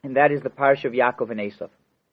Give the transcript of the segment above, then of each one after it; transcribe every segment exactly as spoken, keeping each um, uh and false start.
and that is the parsha of Yaakov and Esav.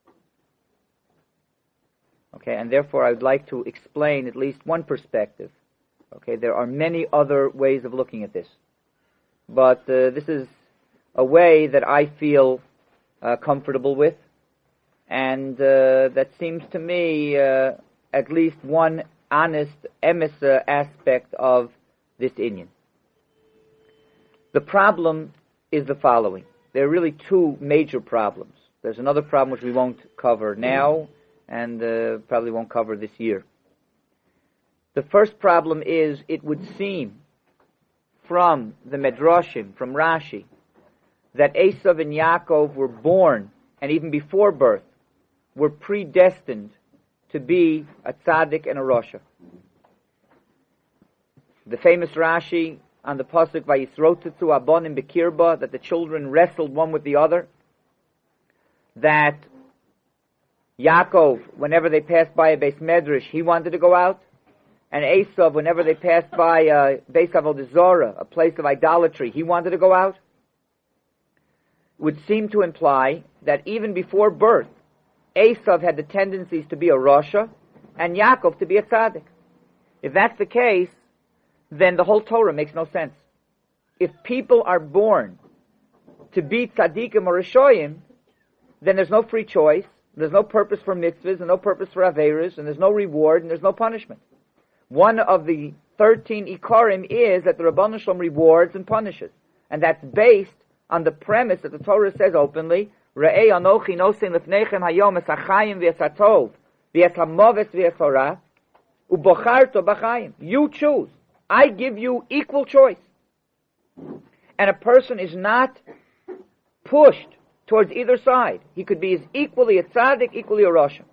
Okay, and therefore I would like to explain at least one perspective. Okay, there are many other ways of looking at this, but uh, this is a way that I feel uh, comfortable with, and uh, that seems to me uh, at least one honest emes uh, aspect of this inyan. The problem is the following. There are really two major problems. There's another problem which we won't cover now, and uh, probably won't cover this year. The first problem is, it would seem from the Medrashim, from Rashi, that Esav and Yaakov were born, and even before birth, were predestined to be a tzaddik and a rasha. The famous Rashi on the pasuk Vayisrotetzu Abonim Bekirba, that the children wrestled one with the other, that Yaakov, whenever they passed by a Beis Medrash, he wanted to go out, and Esav, whenever they passed by a Beis Avodah Zarah, a place of idolatry, he wanted to go out, would seem to imply that even before birth, Esav had the tendencies to be a rasha, and Yaakov to be a tzaddik. If that's the case, then the whole Torah makes no sense. If people are born to be tzaddikim or rishoyim, then there's no free choice, there's no purpose for mitzvahs, and no purpose for averos, and there's no reward, and there's no punishment. One of the thirteen ikarim is that the Rabbanan Shalom rewards and punishes, and that's based on the premise that the Torah says openly, Re'ei anochi nosein lefneichem hayom es hachayim v'es hatov v'es hamoves v'es hara ubocharto b'chayim. You choose. I give you equal choice. And a person is not pushed towards either side. He could be as equally a tzaddik, equally a rasha.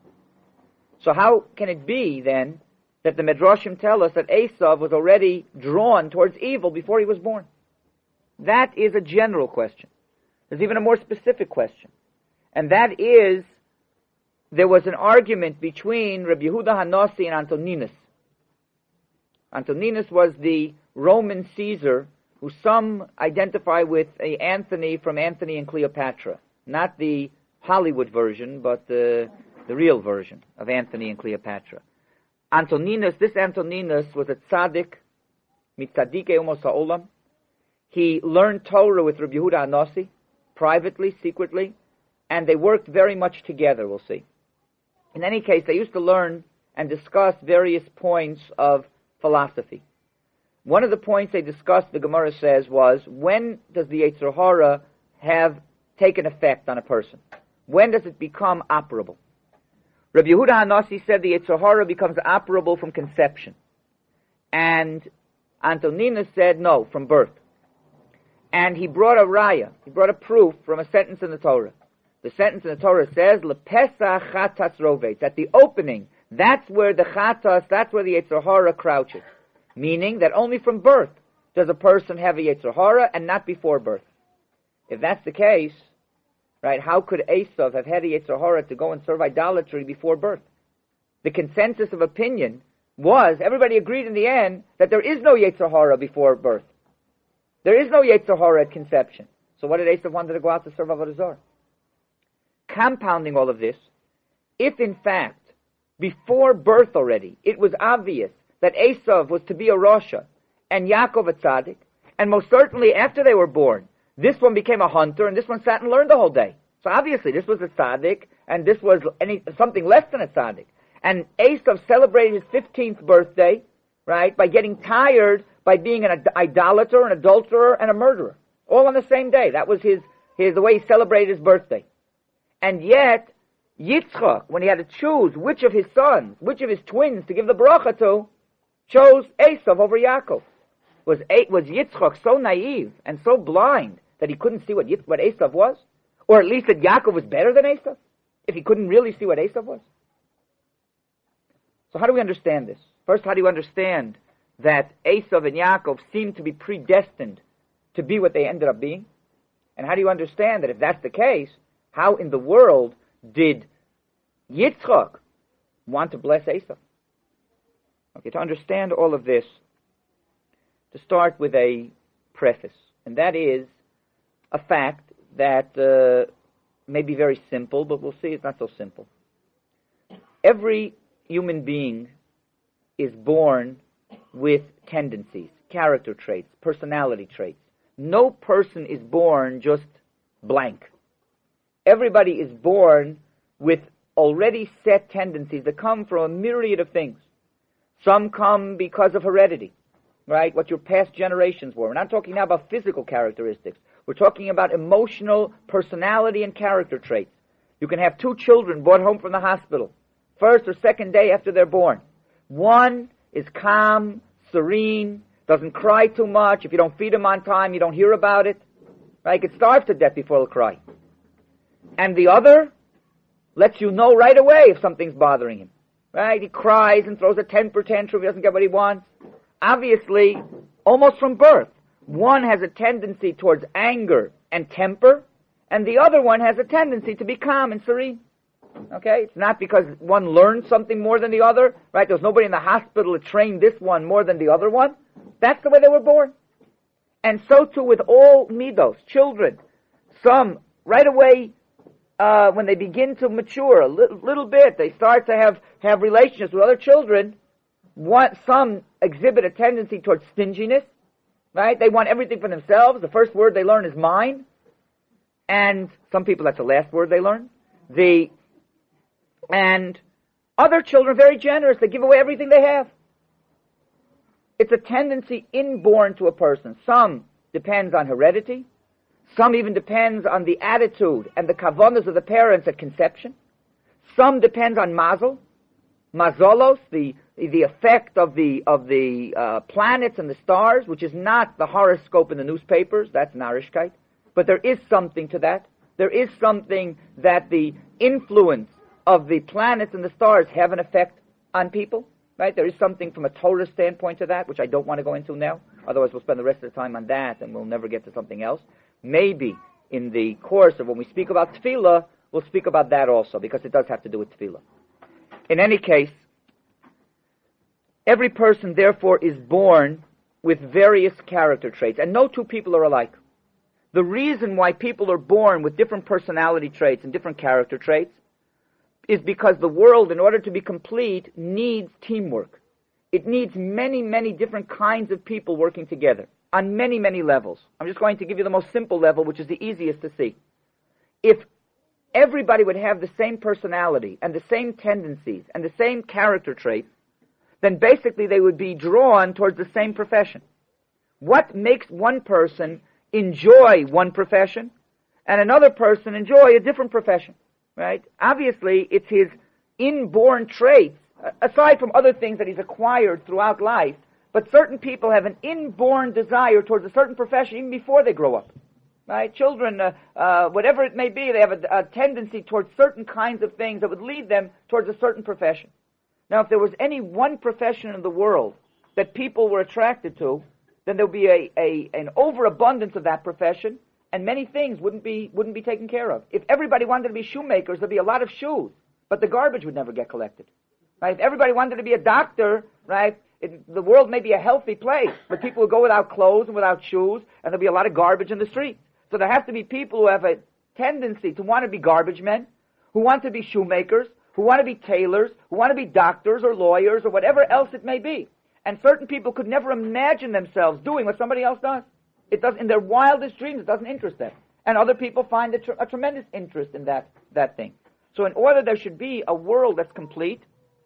So how can it be, then, that the Medrashim tell us that Esav was already drawn towards evil before he was born? That is a general question. There's even a more specific question. And that is, there was an argument between Rabbi Yehuda Hanasi and Antoninus. Antoninus was the Roman Caesar who some identify with a Anthony from Anthony and Cleopatra. Not the Hollywood version, but the, the real version of Anthony and Cleopatra. Antoninus, this Antoninus was a tzaddik, mitzaddikei umos ha'olam. He learned Torah with Rabbi Yehuda Hanasi, privately, secretly, and they worked very much together, we'll see. In any case, they used to learn and discuss various points of philosophy. One of the points they discussed, the Gemara says, was, when does the Yetzer Hara have taken effect on a person? When does it become operable? Rabbi Yehuda Hanasi said the Yetzer Hara becomes operable from conception. And Antoninus said, no, from birth. And he brought a raya, he brought a proof from a sentence in the Torah. The sentence in the Torah says, Lepesach chatas rovetz. At the opening, that's where the chatas, that's where the Yetzer Hara crouches. Meaning that only from birth does a person have a Yetzer Hara and not before birth. If that's the case, right, how could Esav have had a Yetzer Hara to go and serve idolatry before birth? The consensus of opinion was, everybody agreed in the end, that there is no Yetzer Hara before birth. There is no Yetzer Hara at conception. So what did Esav want to go out to serve Avodah Zarah? Compounding all of this, if in fact, before birth already, it was obvious that Esav was to be a rasha and Yaakov a tzaddik, and most certainly after they were born, this one became a hunter and this one sat and learned the whole day. So obviously this was a tzaddik and this was any, something less than a tzaddik. And Esav celebrated his fifteenth birthday, right, by getting tired by being an idolater, an adulterer, and a murderer, all on the same day. That was his, his the way he celebrated his birthday. And yet, Yitzchak, when he had to choose which of his sons, which of his twins to give the bracha to, chose Esav over Yaakov. Was was Yitzchak so naive and so blind that he couldn't see what Yitz, what Esav was? Or at least that Yaakov was better than Esav? If he couldn't really see what Esav was? So how do we understand this? First, how do you understand that Esav and Yaakov seem to be predestined to be what they ended up being? And how do you understand that if that's the case, how in the world did Yitzchak want to bless Esav? Okay, to understand all of this, to start with a preface, and that is a fact that uh, may be very simple, but we'll see it's not so simple. Every human being is born with tendencies, character traits, personality traits. No person is born just blank. Everybody is born with already set tendencies that come from a myriad of things. Some come because of heredity, right? What your past generations were. We're not talking now about physical characteristics. We're talking about emotional personality and character traits. You can have two children brought home from the hospital, first or second day after they're born. One is calm, serene, doesn't cry too much. If you don't feed him on time, you don't hear about it. Right? He could starve to death before he'll cry. And the other lets you know right away if something's bothering him. Right? He cries and throws a temper tantrum if he doesn't get what he wants. Obviously, almost from birth, one has a tendency towards anger and temper, and the other one has a tendency to be calm and serene. Okay? It's not because one learned something more than the other, right? There's nobody in the hospital that trained this one more than the other one. That's the way they were born. And so too with all midos, children. Some, right away, uh, when they begin to mature a little, little bit, they start to have, have relationships with other children. One, some exhibit a tendency towards stinginess, right? They want everything for themselves. The first word they learn is mine. And some people, that's the last word they learn. The, and other children are very generous. They give away everything they have. It's a tendency inborn to a person. Some depends on heredity. Some even depends on the attitude and the kavanas of the parents at conception. Some depends on mazel, mazolos, the the effect of the of the uh, planets and the stars, which is not the horoscope in the newspapers. That's narishkeit. But there is something to that. There is something that the influence of the planets and the stars have an effect on people. Right? There is something from a Torah standpoint to that, which I don't want to go into now. Otherwise, we'll spend the rest of the time on that, and we'll never get to something else. Maybe in the course of when we speak about tefillah, we'll speak about that also, because it does have to do with tefillah. In any case, every person, therefore, is born with various character traits, and no two people are alike. The reason why people are born with different personality traits and different character traits is because the world, in order to be complete, needs teamwork. It needs many, many different kinds of people working together on many, many levels. I'm just going to give you the most simple level, which is the easiest to see. If everybody would have the same personality and the same tendencies and the same character traits, then basically they would be drawn towards the same profession. What makes one person enjoy one profession and another person enjoy a different profession? Right? Obviously, it's his inborn traits, aside from other things that he's acquired throughout life, but certain people have an inborn desire towards a certain profession even before they grow up. Right? Children, uh, uh, whatever it may be, they have a, a tendency towards certain kinds of things that would lead them towards a certain profession. Now, if there was any one profession in the world that people were attracted to, then there would be a, a, an overabundance of that profession, and many things wouldn't be wouldn't be taken care of. If everybody wanted to be shoemakers, there'd be a lot of shoes, but the garbage would never get collected. Right? If everybody wanted to be a doctor, right, it, the world may be a healthy place, but people would go without clothes and without shoes, and there'll be a lot of garbage in the streets. So there have to be people who have a tendency to want to be garbage men, who want to be shoemakers, who want to be tailors, who want to be doctors or lawyers or whatever else it may be. And certain people could never imagine themselves doing what somebody else does. It does, in their wildest dreams, it doesn't interest them. And other people find a, tr- a tremendous interest in that, that thing. So in order there should be a world that's complete,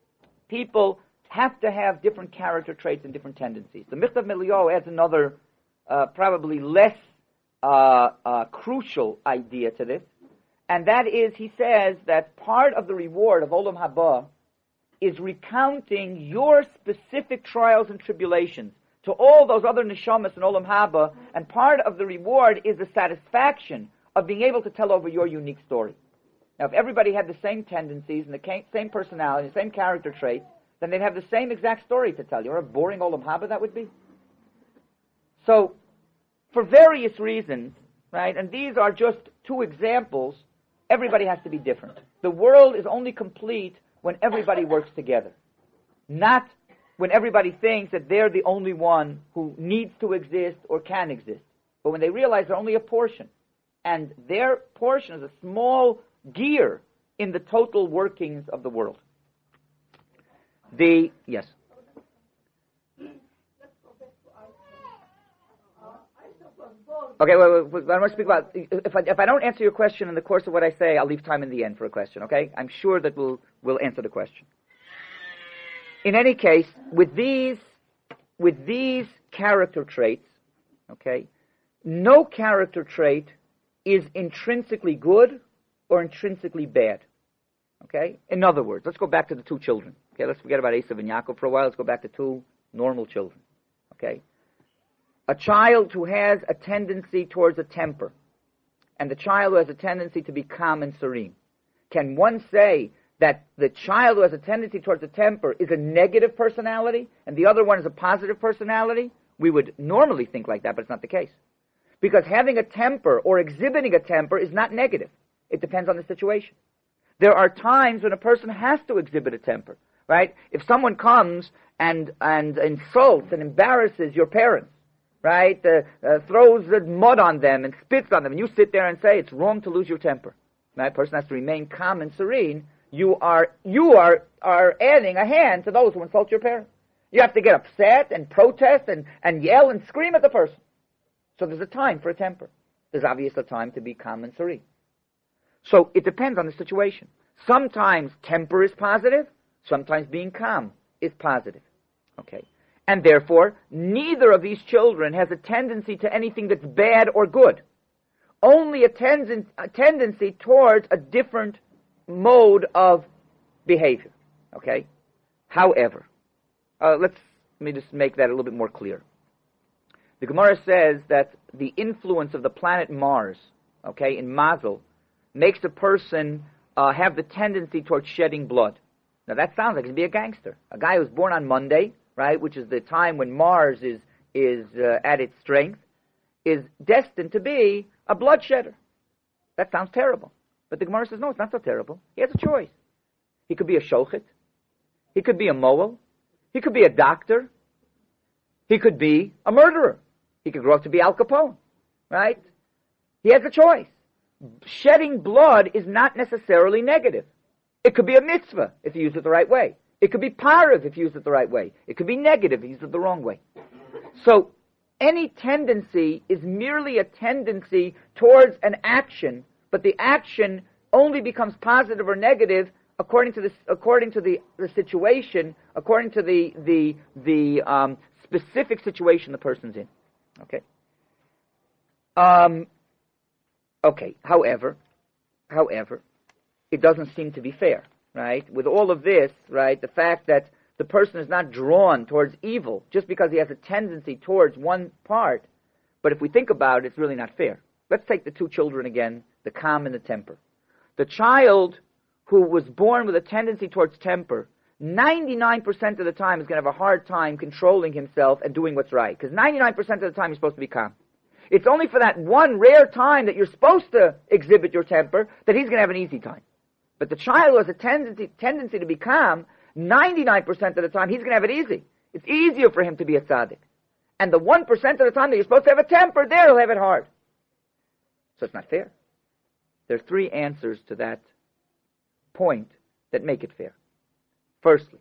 people have to have different character traits and different tendencies. The Michtav Miliyahu adds another, uh, probably less uh, uh, crucial idea to this, and that is, he says that part of the reward of Olam Haba is recounting your specific trials and tribulations to all those other neshamas in Olam Haba, and part of the reward is the satisfaction of being able to tell over your unique story. Now, if everybody had the same tendencies and the same personality, the same character traits, then they'd have the same exact story to tell you. What a boring Olam Haba that would be. So, for various reasons, right, and these are just two examples, everybody has to be different. The world is only complete when everybody works together, not when everybody thinks that they're the only one who needs to exist or can exist, but when they realize they're only a portion, and their portion is a small gear in the total workings of the world. The, yes? Okay, well, well, I want to speak about, if I, if I don't answer your question in the course of what I say, I'll leave time in the end for a question, okay? I'm sure that we'll, we'll answer the question. In any case, with these, with these character traits, okay, no character trait is intrinsically good or intrinsically bad, okay? In other words, let's go back to the two children, okay? Let's forget about Esav and Yaakov for a while. Let's go back to two normal children, okay? A child who has a tendency towards a temper, and the child who has a tendency to be calm and serene. Can one say that the child who has a tendency towards a temper is a negative personality, and the other one is a positive personality? We would normally think like that, but it's not the case. Because having a temper or exhibiting a temper is not negative. It depends on the situation. There are times when a person has to exhibit a temper, right? If someone comes and, and insults and embarrasses your parents, right, uh, uh, throws the mud on them and spits on them, and you sit there and say it's wrong to lose your temper. That person has to remain calm and serene. You are you are are adding a hand to those who insult your parents. You have to get upset and protest and, and yell and scream at the person. So there's a time for a temper. There's obviously a time to be calm and serene. So it depends on the situation. Sometimes temper is positive. Sometimes being calm is positive. Okay. And therefore, neither of these children has a tendency to anything that's bad or good. Only a, ten- a tendency towards a different mode of behavior. Okay? However, uh, let's let me just make that a little bit more clear. The Gemara says that the influence of the planet Mars, okay, in Mazel, makes a person uh, have the tendency towards shedding blood. Now that sounds like he'd be a gangster. A guy who's born on Monday, right, which is the time when Mars is is uh, at its strength, is destined to be a bloodshedder. That sounds terrible. But the Gemara says, no, it's not so terrible. He has a choice. He could be a shochet. He could be a moel. He could be a doctor. He could be a murderer. He could grow up to be Al Capone, right? He has a choice. Shedding blood is not necessarily negative. It could be a mitzvah if you use it the right way. It could be parav if you use it the right way. It could be negative if you use it the wrong way. So any tendency is merely a tendency towards an action, but the action only becomes positive or negative according to the according to the, the situation, according to the the the um, specific situation the person's in. Okay. Um. Okay. However, however, it doesn't seem to be fair. Right? With all of this, right, the fact that the person is not drawn towards evil just because he has a tendency towards one part, but if we think about it, it's really not fair. Let's take the two children again, the calm and the temper. The child who was born with a tendency towards temper, ninety-nine percent of the time is going to have a hard time controlling himself and doing what's right, because ninety-nine percent of the time he's supposed to be calm. It's only for that one rare time that you're supposed to exhibit your temper that he's going to have an easy time. But the child who has a tendency, tendency to be calm, ninety-nine percent of the time, he's going to have it easy. It's easier for him to be a tzaddik. And the one percent of the time that you're supposed to have a temper, there he'll have it hard. So it's not fair. There are three answers to that point that make it fair. Firstly,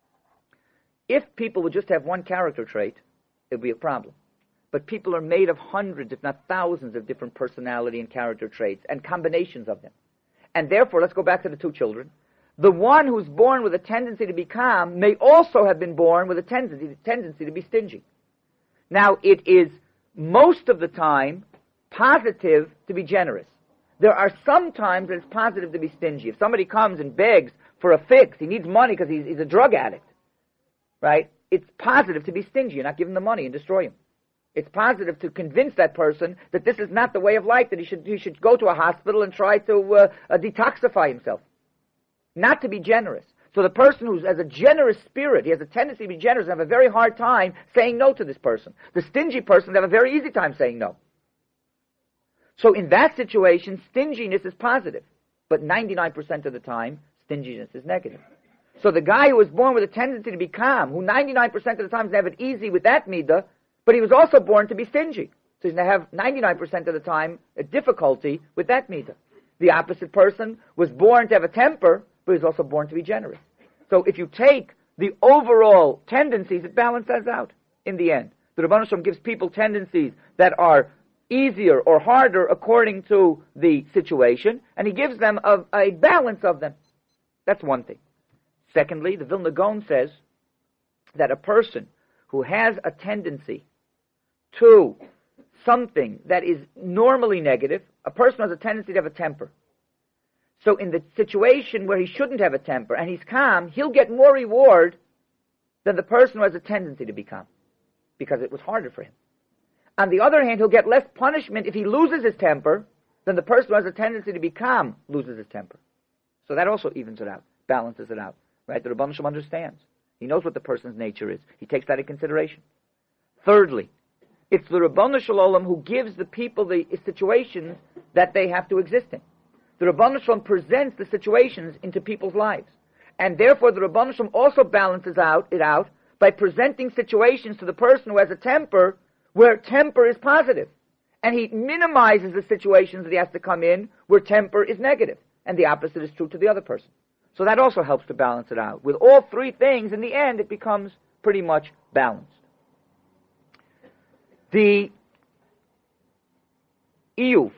if people would just have one character trait, it would be a problem. But people are made of hundreds, if not thousands, of different personality and character traits, and combinations of them. And therefore, let's go back to the two children. The one who's born with a tendency to be calm may also have been born with a tendency, tendency to be stingy. Now, it is most of the time positive to be generous. There are some times that it's positive to be stingy. If somebody comes and begs for a fix, he needs money because he's, he's a drug addict, right? It's positive to be stingy and not give him the money and destroy him. It's positive to convince that person that this is not the way of life, that he should he should go to a hospital and try to uh, uh, detoxify himself. Not to be generous. So the person who has a generous spirit, he has a tendency to be generous and have a very hard time saying no to this person. The stingy person have a very easy time saying no. So in that situation, stinginess is positive. But ninety-nine percent of the time, stinginess is negative. So the guy who was born with a tendency to be calm, who ninety-nine percent of the time have it easy with that midah, but he was also born to be stingy. So he's going to have ninety-nine percent of the time a difficulty with that midah. The opposite person was born to have a temper, but he's also born to be generous. So if you take the overall tendencies, it balances out in the end. The Rebbeinu Shalom gives people tendencies that are easier or harder according to the situation, and he gives them a, a balance of them. That's one thing. Secondly, the Vilna Gaon says that a person who has a tendency to something that is normally negative, a person has a tendency to have a temper. So in the situation where he shouldn't have a temper and he's calm, he'll get more reward than the person who has a tendency to be calm, because it was harder for him. On the other hand, he'll get less punishment if he loses his temper than the person who has a tendency to be calm loses his temper. So that also evens it out, balances it out. Right? The Rebbeinu Shalom understands. He knows what the person's nature is. He takes that into consideration. Thirdly, it's the Rebbeinu Shalom who gives the people the situations that they have to exist in. The Rebbeinu Shalom presents the situations into people's lives. And therefore the Rebbeinu Shalom also balances out it out by presenting situations to the person who has a temper where temper is positive. And he minimizes the situations that he has to come in where temper is negative. And the opposite is true to the other person. So that also helps to balance it out. With all three things, in the end, it becomes pretty much balanced. The Iyuv,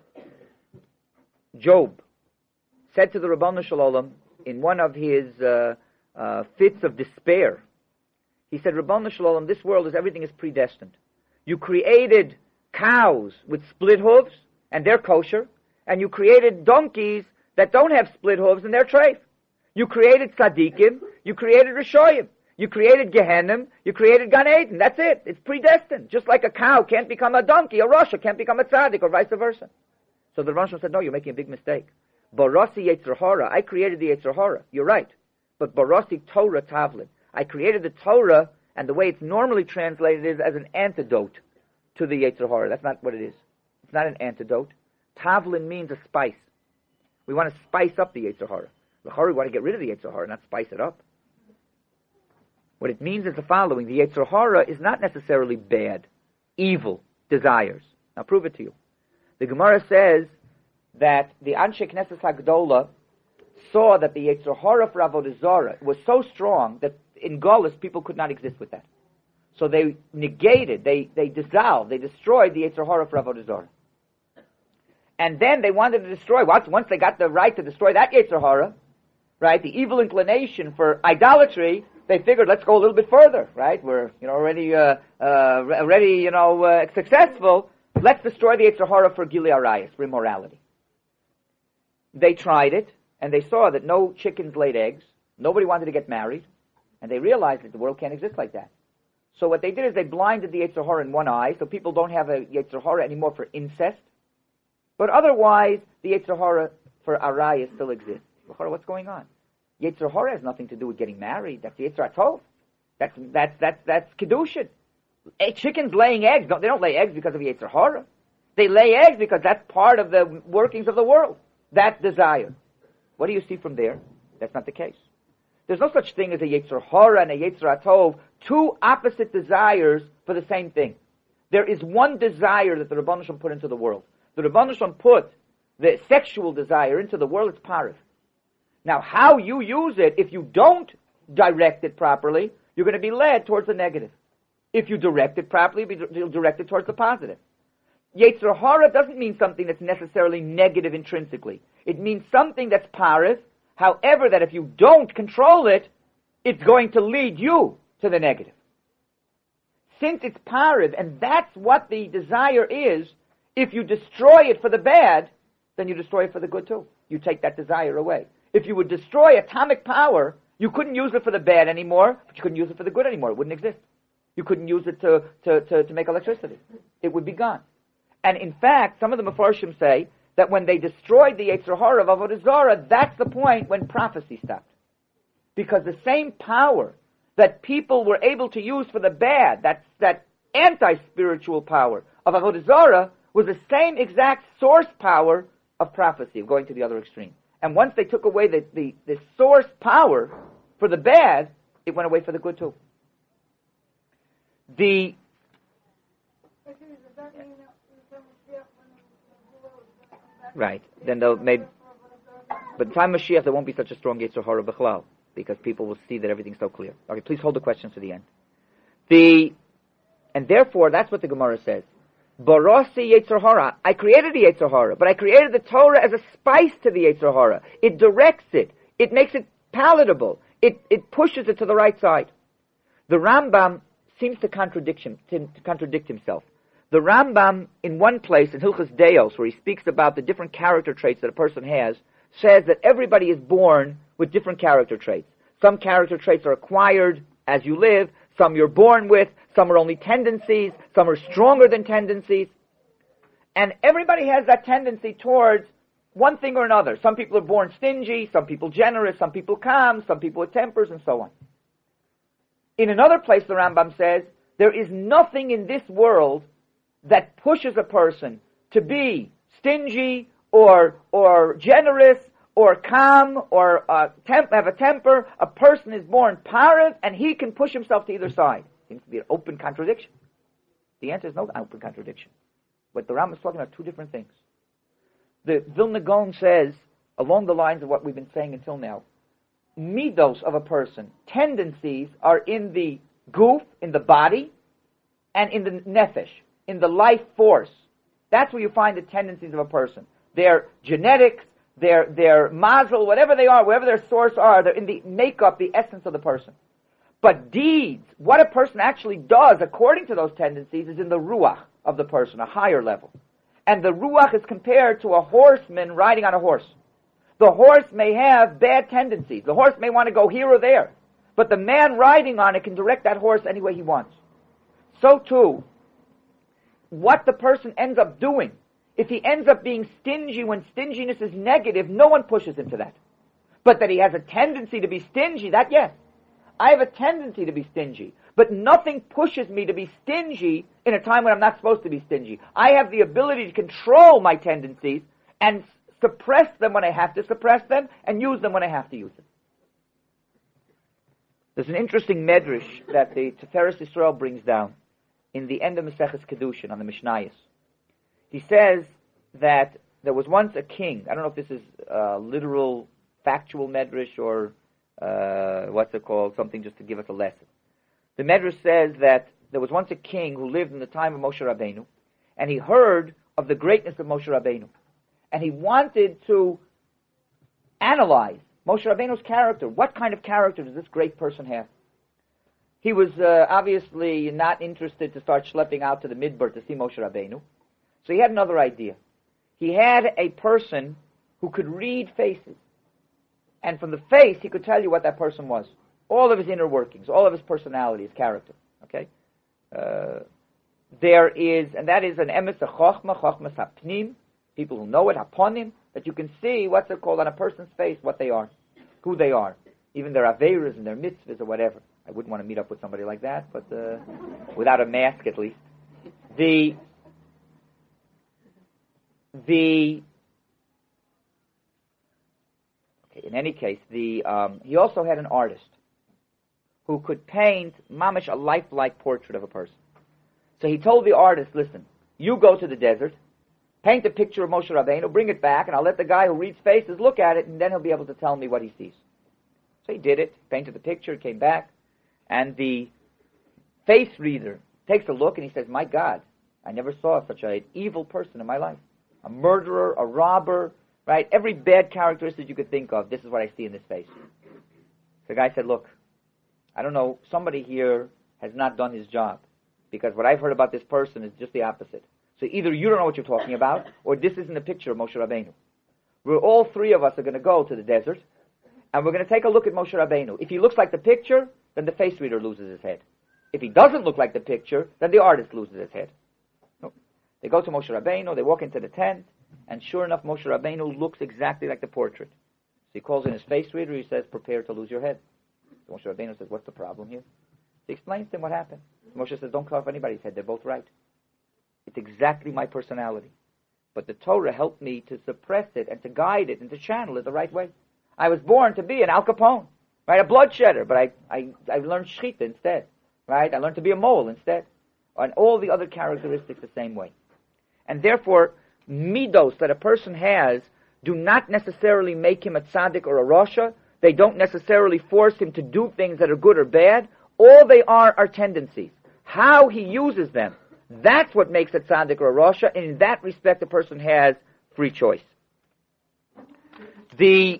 Job, said to the Rebbeinu Shalom in one of his uh, uh, fits of despair, he said, Rebbeinu Shalom, this world is everything is predestined. You created cows with split hooves, and they're kosher, and you created donkeys that don't have split hooves, and they're treif. You created tzaddikim, you created rishoyim, you created Gehenim, you created Gan Eden. That's it. It's predestined. Just like a cow can't become a donkey, a rasha can't become a tzaddik, or vice versa. So the Rosh said, no, you're making a big mistake. Barasi Yetzer Hara, I created the Yetzer Hara. You're right. But Barasi Torah Tavlin, I created the Torah, and the way it's normally translated is as an antidote to the Yetzer Hara. That's not what it is. It's not an antidote. Tavlin means a spice. We want to spice up the Yetzer Hara. We want to get rid of the Yetzer Hara, not spice it up. What it means is the following. The Yetzer Hara is not necessarily bad, evil desires. I'll prove it to you. The Gemara says that the Anshe Knesset HaGdola saw that the Yetzer Hara for Avodah Zarah was so strong that in Golus people could not exist with that. So they negated, they, they dissolved, they destroyed the Yetzer Hara for Avodah Zarah. And then they wanted to destroy, once they got the right to destroy that Yetzer Hara, right, the evil inclination for idolatry, they figured, let's go a little bit further, right? We're, you know, already, uh, uh, already, you know, uh, successful. Let's destroy the Yetzer Hara for Gilui Arayos, for immorality. They tried it, and they saw that no chickens laid eggs, nobody wanted to get married, and they realized that the world can't exist like that. So what they did is they blinded the Yetzer Hara in one eye, so people don't have a Yetzer Hara anymore for incest, but otherwise, the Yetzer Hara for Arayos still exists. What's going on? Yetzer Hara has nothing to do with getting married. That's the Yetzer Tov. That's that's that's that's kedushin. Chickens laying eggs. Don't, they don't lay eggs because of Yetzer Hara. They lay eggs because that's part of the workings of the world. That desire. What do you see from there? That's not the case. There's no such thing as a Yetzer Hara and a Yetzer Tov, two opposite desires for the same thing. There is one desire that the Rebbeinu Shalom put into the world. The Rebbeinu Shalom put the sexual desire into the world. It's parif. Now, how you use it, if you don't direct it properly, you're going to be led towards the negative. If you direct it properly, you'll be directed towards the positive. Yetzer Hara doesn't mean something that's necessarily negative intrinsically. It means something that's parif, however, that if you don't control it, it's going to lead you to the negative. Since it's parif, and that's what the desire is, if you destroy it for the bad, then you destroy it for the good too. You take that desire away. If you would destroy atomic power, you couldn't use it for the bad anymore, but you couldn't use it for the good anymore. It wouldn't exist. You couldn't use it to, to, to, to make electricity. It would be gone. And in fact, some of the Mefarshim say that when they destroyed the Yetzer Hara of Avodah Zarah, that's the point when prophecy stopped. Because the same power that people were able to use for the bad, that, that anti-spiritual power of Avodah Zarah, was the same exact source power of prophecy, of going to the other extreme. And once they took away the, the, the source power for the bad, it went away for the good too. The Does that mean Right. Then they'll maybe, but the time of Mashiach there won't be such a strong Yetzer Hara B'chlal, because people will see that everything's so clear. Okay, please hold the questions to the end. The, and therefore that's what the Gemara says. Barasi Yetzer Hara. I created the Yetzer Hara, but I created the Torah as a spice to the Yetzer Hara. It directs it. It makes it palatable. It it pushes it to the right side. The Rambam seems to contradict him, to, to contradict himself. The Rambam, in one place in Hilchos Deos, where he speaks about the different character traits that a person has, says that everybody is born with different character traits. Some character traits are acquired as you live, some you're born with, some are only tendencies, some are stronger than tendencies. And everybody has that tendency towards one thing or another. Some people are born stingy, some people generous, some people calm, some people with tempers, and so on. In another place, the Rambam says, there is nothing in this world that pushes a person to be stingy or or generous or calm or uh, temp- have a temper. A person is born parent, and he can push himself to either side. Seems to be an open contradiction. The answer is no open contradiction. But the Rambam is talking about two different things. The Vilna Gaon says, along the lines of what we've been saying until now, midos of a person, tendencies are in the goof, in the body, and in the nefesh, in the life force. That's where you find the tendencies of a person. Their genetics, their their mazel, whatever they are, wherever their source are, they're in the makeup, the essence of the person. But deeds, what a person actually does according to those tendencies, is in the ruach of the person, a higher level. And the ruach is compared to a horseman riding on a horse. The horse may have bad tendencies. The horse may want to go here or there. But the man riding on it can direct that horse any way he wants. So too, what the person ends up doing, if he ends up being stingy when stinginess is negative, no one pushes him to that. But that he has a tendency to be stingy, that yes. I have a tendency to be stingy. But nothing pushes me to be stingy in a time when I'm not supposed to be stingy. I have the ability to control my tendencies and suppress them when I have to suppress them, and use them when I have to use them. There's an interesting medrash that the Tiferes Yisrael brings down in the end of Maseches Kedushin on the Mishnayos. He says that there was once a king. I don't know if this is a literal, factual medrash or uh, what's it called, something just to give us a lesson. The medrash says that there was once a king who lived in the time of Moshe Rabbeinu, and he heard of the greatness of Moshe Rabbeinu. And he wanted to analyze Moshe Rabbeinu's character. What kind of character does this great person have? He was uh, obviously not interested to start schlepping out to the Midbar to see Moshe Rabbeinu. So he had another idea. He had a person who could read faces. And from the face, he could tell you what that person was. All of his inner workings, all of his personality, his character. Okay? Uh, there is, and that is an emes a chochma, chochmas hapnim, people who know it, haponim, that you can see what's it called on a person's face, what they are, who they are, even their aveiros and their mitzvahs or whatever. I wouldn't want to meet up with somebody like that, but uh, without a mask at least. The the okay, in any case, the um, he also had an artist who could paint mamish a lifelike portrait of a person. So he told the artist, "Listen, you go to the desert. Paint a picture of Moshe Rabbeinu, bring it back, and I'll let the guy who reads faces look at it, and then he'll be able to tell me what he sees." So he did it, painted the picture, came back, and the face reader takes a look, and he says, "My God, I never saw such an evil person in my life. A murderer, a robber, right? Every bad characteristic you could think of, this is what I see in this face." The guy said, "Look, I don't know, somebody here has not done his job, because what I've heard about this person is just the opposite. So either you don't know what you're talking about, or this isn't a picture of Moshe Rabbeinu. We're all three of us are going to go to the desert, and we're going to take a look at Moshe Rabbeinu. If he looks like the picture, then the face reader loses his head. If he doesn't look like the picture, then the artist loses his head." No. They go to Moshe Rabbeinu, they walk into the tent, and sure enough, Moshe Rabbeinu looks exactly like the portrait. So he calls in his face reader, he says, "Prepare to lose your head." So Moshe Rabbeinu says, "What's the problem here?" He explains to him what happened. Moshe says, "Don't cut off anybody's head, they're both right. It's exactly my personality. But the Torah helped me to suppress it and to guide it and to channel it the right way. I was born to be an Al Capone, right? A bloodshedder, but I, I, I learned Shechita instead, right? I learned to be a mole instead. And all the other characteristics the same way. And therefore, midos that a person has do not necessarily make him a tzaddik or a rasha. They don't necessarily force him to do things that are good or bad. All they are are tendencies. How he uses them, that's what makes a tzaddik or a rasha, and in that respect a person has free choice. The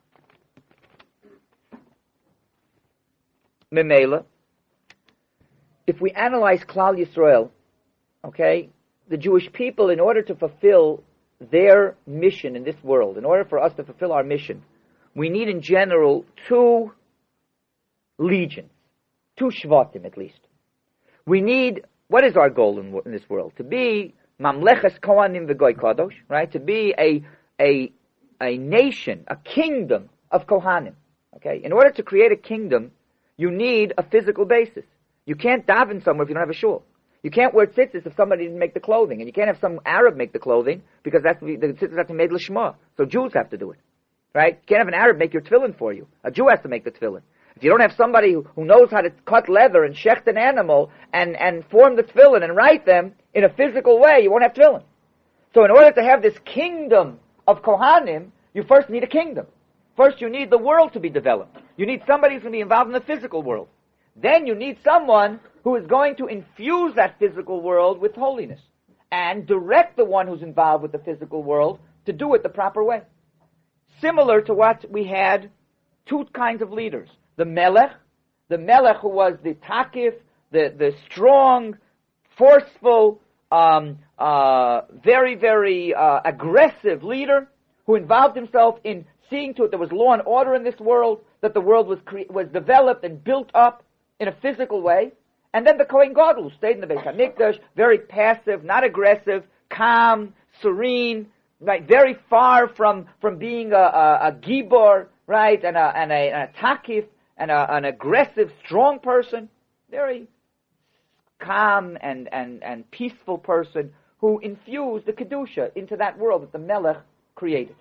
Memela, if we analyze Klal Yisrael, okay, the Jewish people, in order to fulfill their mission in this world, in order for us to fulfill our mission, we need in general two legions, two shvatim at least. We need, what is our goal in, in this world? To be mamleches kohanim v'goy kadosh, right? To be a a a nation, a kingdom of kohanim. Okay, in order to create a kingdom, you need a physical basis. You can't daven somewhere if you don't have a shul. You can't wear tzitzis if somebody didn't make the clothing, and you can't have some Arab make the clothing because that's the tzitzis have to be made lishma. So Jews have to do it, right? You can't have an Arab make your tefillin for you. A Jew has to make the tefillin. If you don't have somebody who, who knows how to cut leather and shecht an animal and, and form the tefillin and write them in a physical way, you won't have tefillin. So in order to have this kingdom of Kohanim, you first need a kingdom. First you need the world to be developed. You need somebody who's going to be involved in the physical world. Then you need someone who is going to infuse that physical world with holiness and direct the one who's involved with the physical world to do it the proper way. Similar to what we had two kinds of leaders. The Melech, the Melech who was the Takif, the, the strong, forceful, um, uh, very, very uh, aggressive leader who involved himself in seeing to it there was law and order in this world, that the world was cre- was developed and built up in a physical way. And then the Kohen Gadol, who stayed in the Beis HaMikdash, very passive, not aggressive, calm, serene, right, very far from, from being a, a, a gibor, right, and a, and a, and a takif, and a, an aggressive, strong person, very calm and, and, and peaceful person who infused the Kedusha into that world that the Melech created.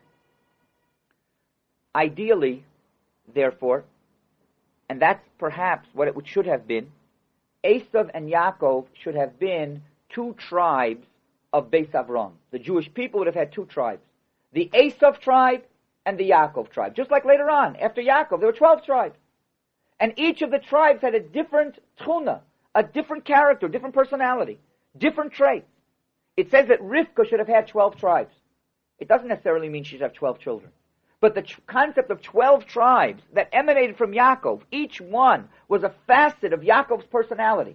Ideally, therefore, and that's perhaps what it should have been, Esav and Yaakov should have been two tribes of Beis Avram. The Jewish people would have had two tribes. The Esav tribe and the Yaakov tribe. Just like later on, after Yaakov, there were twelve tribes. And each of the tribes had a different tchuna, a different character, different personality, different traits. It says that Rivka should have had twelve tribes. It doesn't necessarily mean she should have twelve children. But the tr- concept of twelve tribes that emanated from Yaakov, each one was a facet of Yaakov's personality,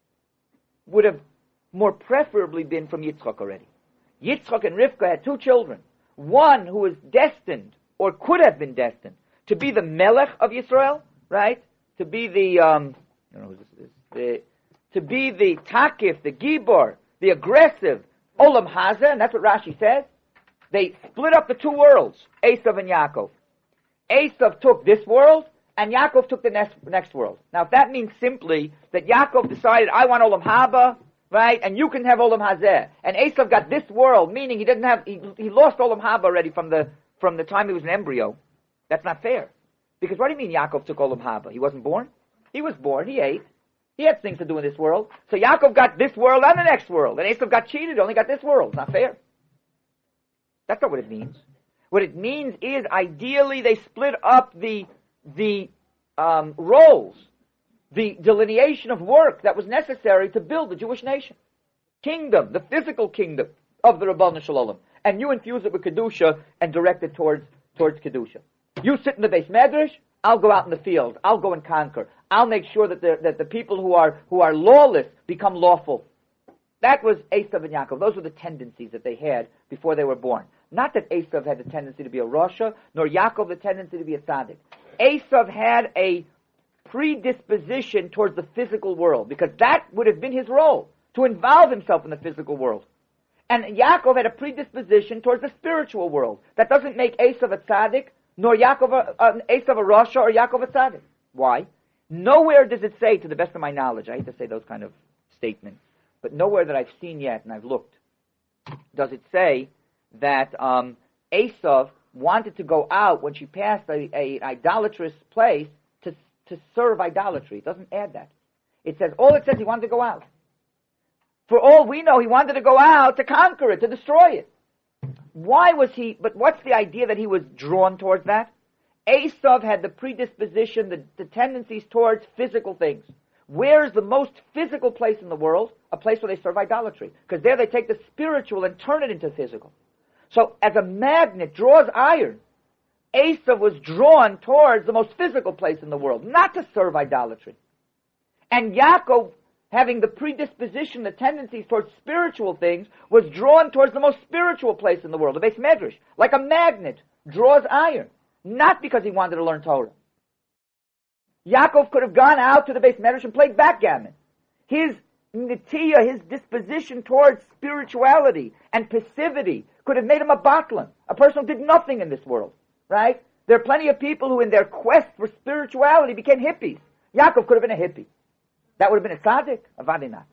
would have more preferably been from Yitzchak already. Yitzchak and Rivka had two children. One who was destined, or could have been destined, to be the Melech of Yisrael, right? To be the, um, I don't know who this is, the, to be the Takif, the Gibor, the aggressive Olam Hazeh, and that's what Rashi says. They split up the two worlds, Esav and Yaakov. Esav took this world, and Yaakov took the next, next world. Now, if that means simply that Yaakov decided, I want Olam Haba, right, and you can have Olam Hazeh, and Esav got this world, meaning he didn't have, he, he lost Olam Haba already from the from the time he was an embryo. That's not fair. Because what do you mean Yaakov took Olam Haba? He wasn't born? He was born, he ate. He had things to do in this world. So Yaakov got this world and the next world, and Esav got cheated, only got this world. It's not fair. That's not what it means. What it means is, ideally, they split up the the um, roles, the delineation of work that was necessary to build the Jewish nation. Kingdom, the physical kingdom of the Rabbanu Shalom. And you infuse it with Kedusha and direct it towards, towards Kedusha. You sit in the Beis Medrash, I'll go out in the field. I'll go and conquer. I'll make sure that the, that the people who are, who are lawless become lawful. That was Esav and Yaakov. Those were the tendencies that they had before they were born. Not that Esav had the tendency to be a Rasha, nor Yaakov the tendency to be a tzaddik. Esav had a predisposition towards the physical world, because that would have been his role, to involve himself in the physical world. And Yaakov had a predisposition towards the spiritual world. That doesn't make Esav a tzaddik, nor Yaakov a, uh, Esav a Rasha, or Yaakov a tzaddik. Why? Nowhere does it say, to the best of my knowledge, I hate to say those kind of statements, but nowhere that I've seen yet, and I've looked, does it say that um, Esav wanted to go out when she passed a, a idolatrous place to to serve idolatry. It doesn't add that. It says, all it says, he wanted to go out. For all we know, he wanted to go out to conquer it, to destroy it. why was he, but what's the idea that he was drawn towards that? Esav had the predisposition, the, the tendencies towards physical things. Where is the most physical place in the world? A place where they serve idolatry. Because there they take the spiritual and turn it into physical. So as a magnet draws iron, Esav was drawn towards the most physical place in the world, not to serve idolatry. And Yaakov, having the predisposition, the tendencies towards spiritual things, was drawn towards the most spiritual place in the world, the Beis Medrash. Like a magnet draws iron, not because he wanted to learn Torah. Yaakov could have gone out to the Beis Medrash and played backgammon. His nitiyah, his disposition towards spirituality and passivity could have made him a batlan, a person who did nothing in this world, right? There are plenty of people who in their quest for spirituality became hippies. Yaakov could have been a hippie. That would have been a tzaddik, a vadinat.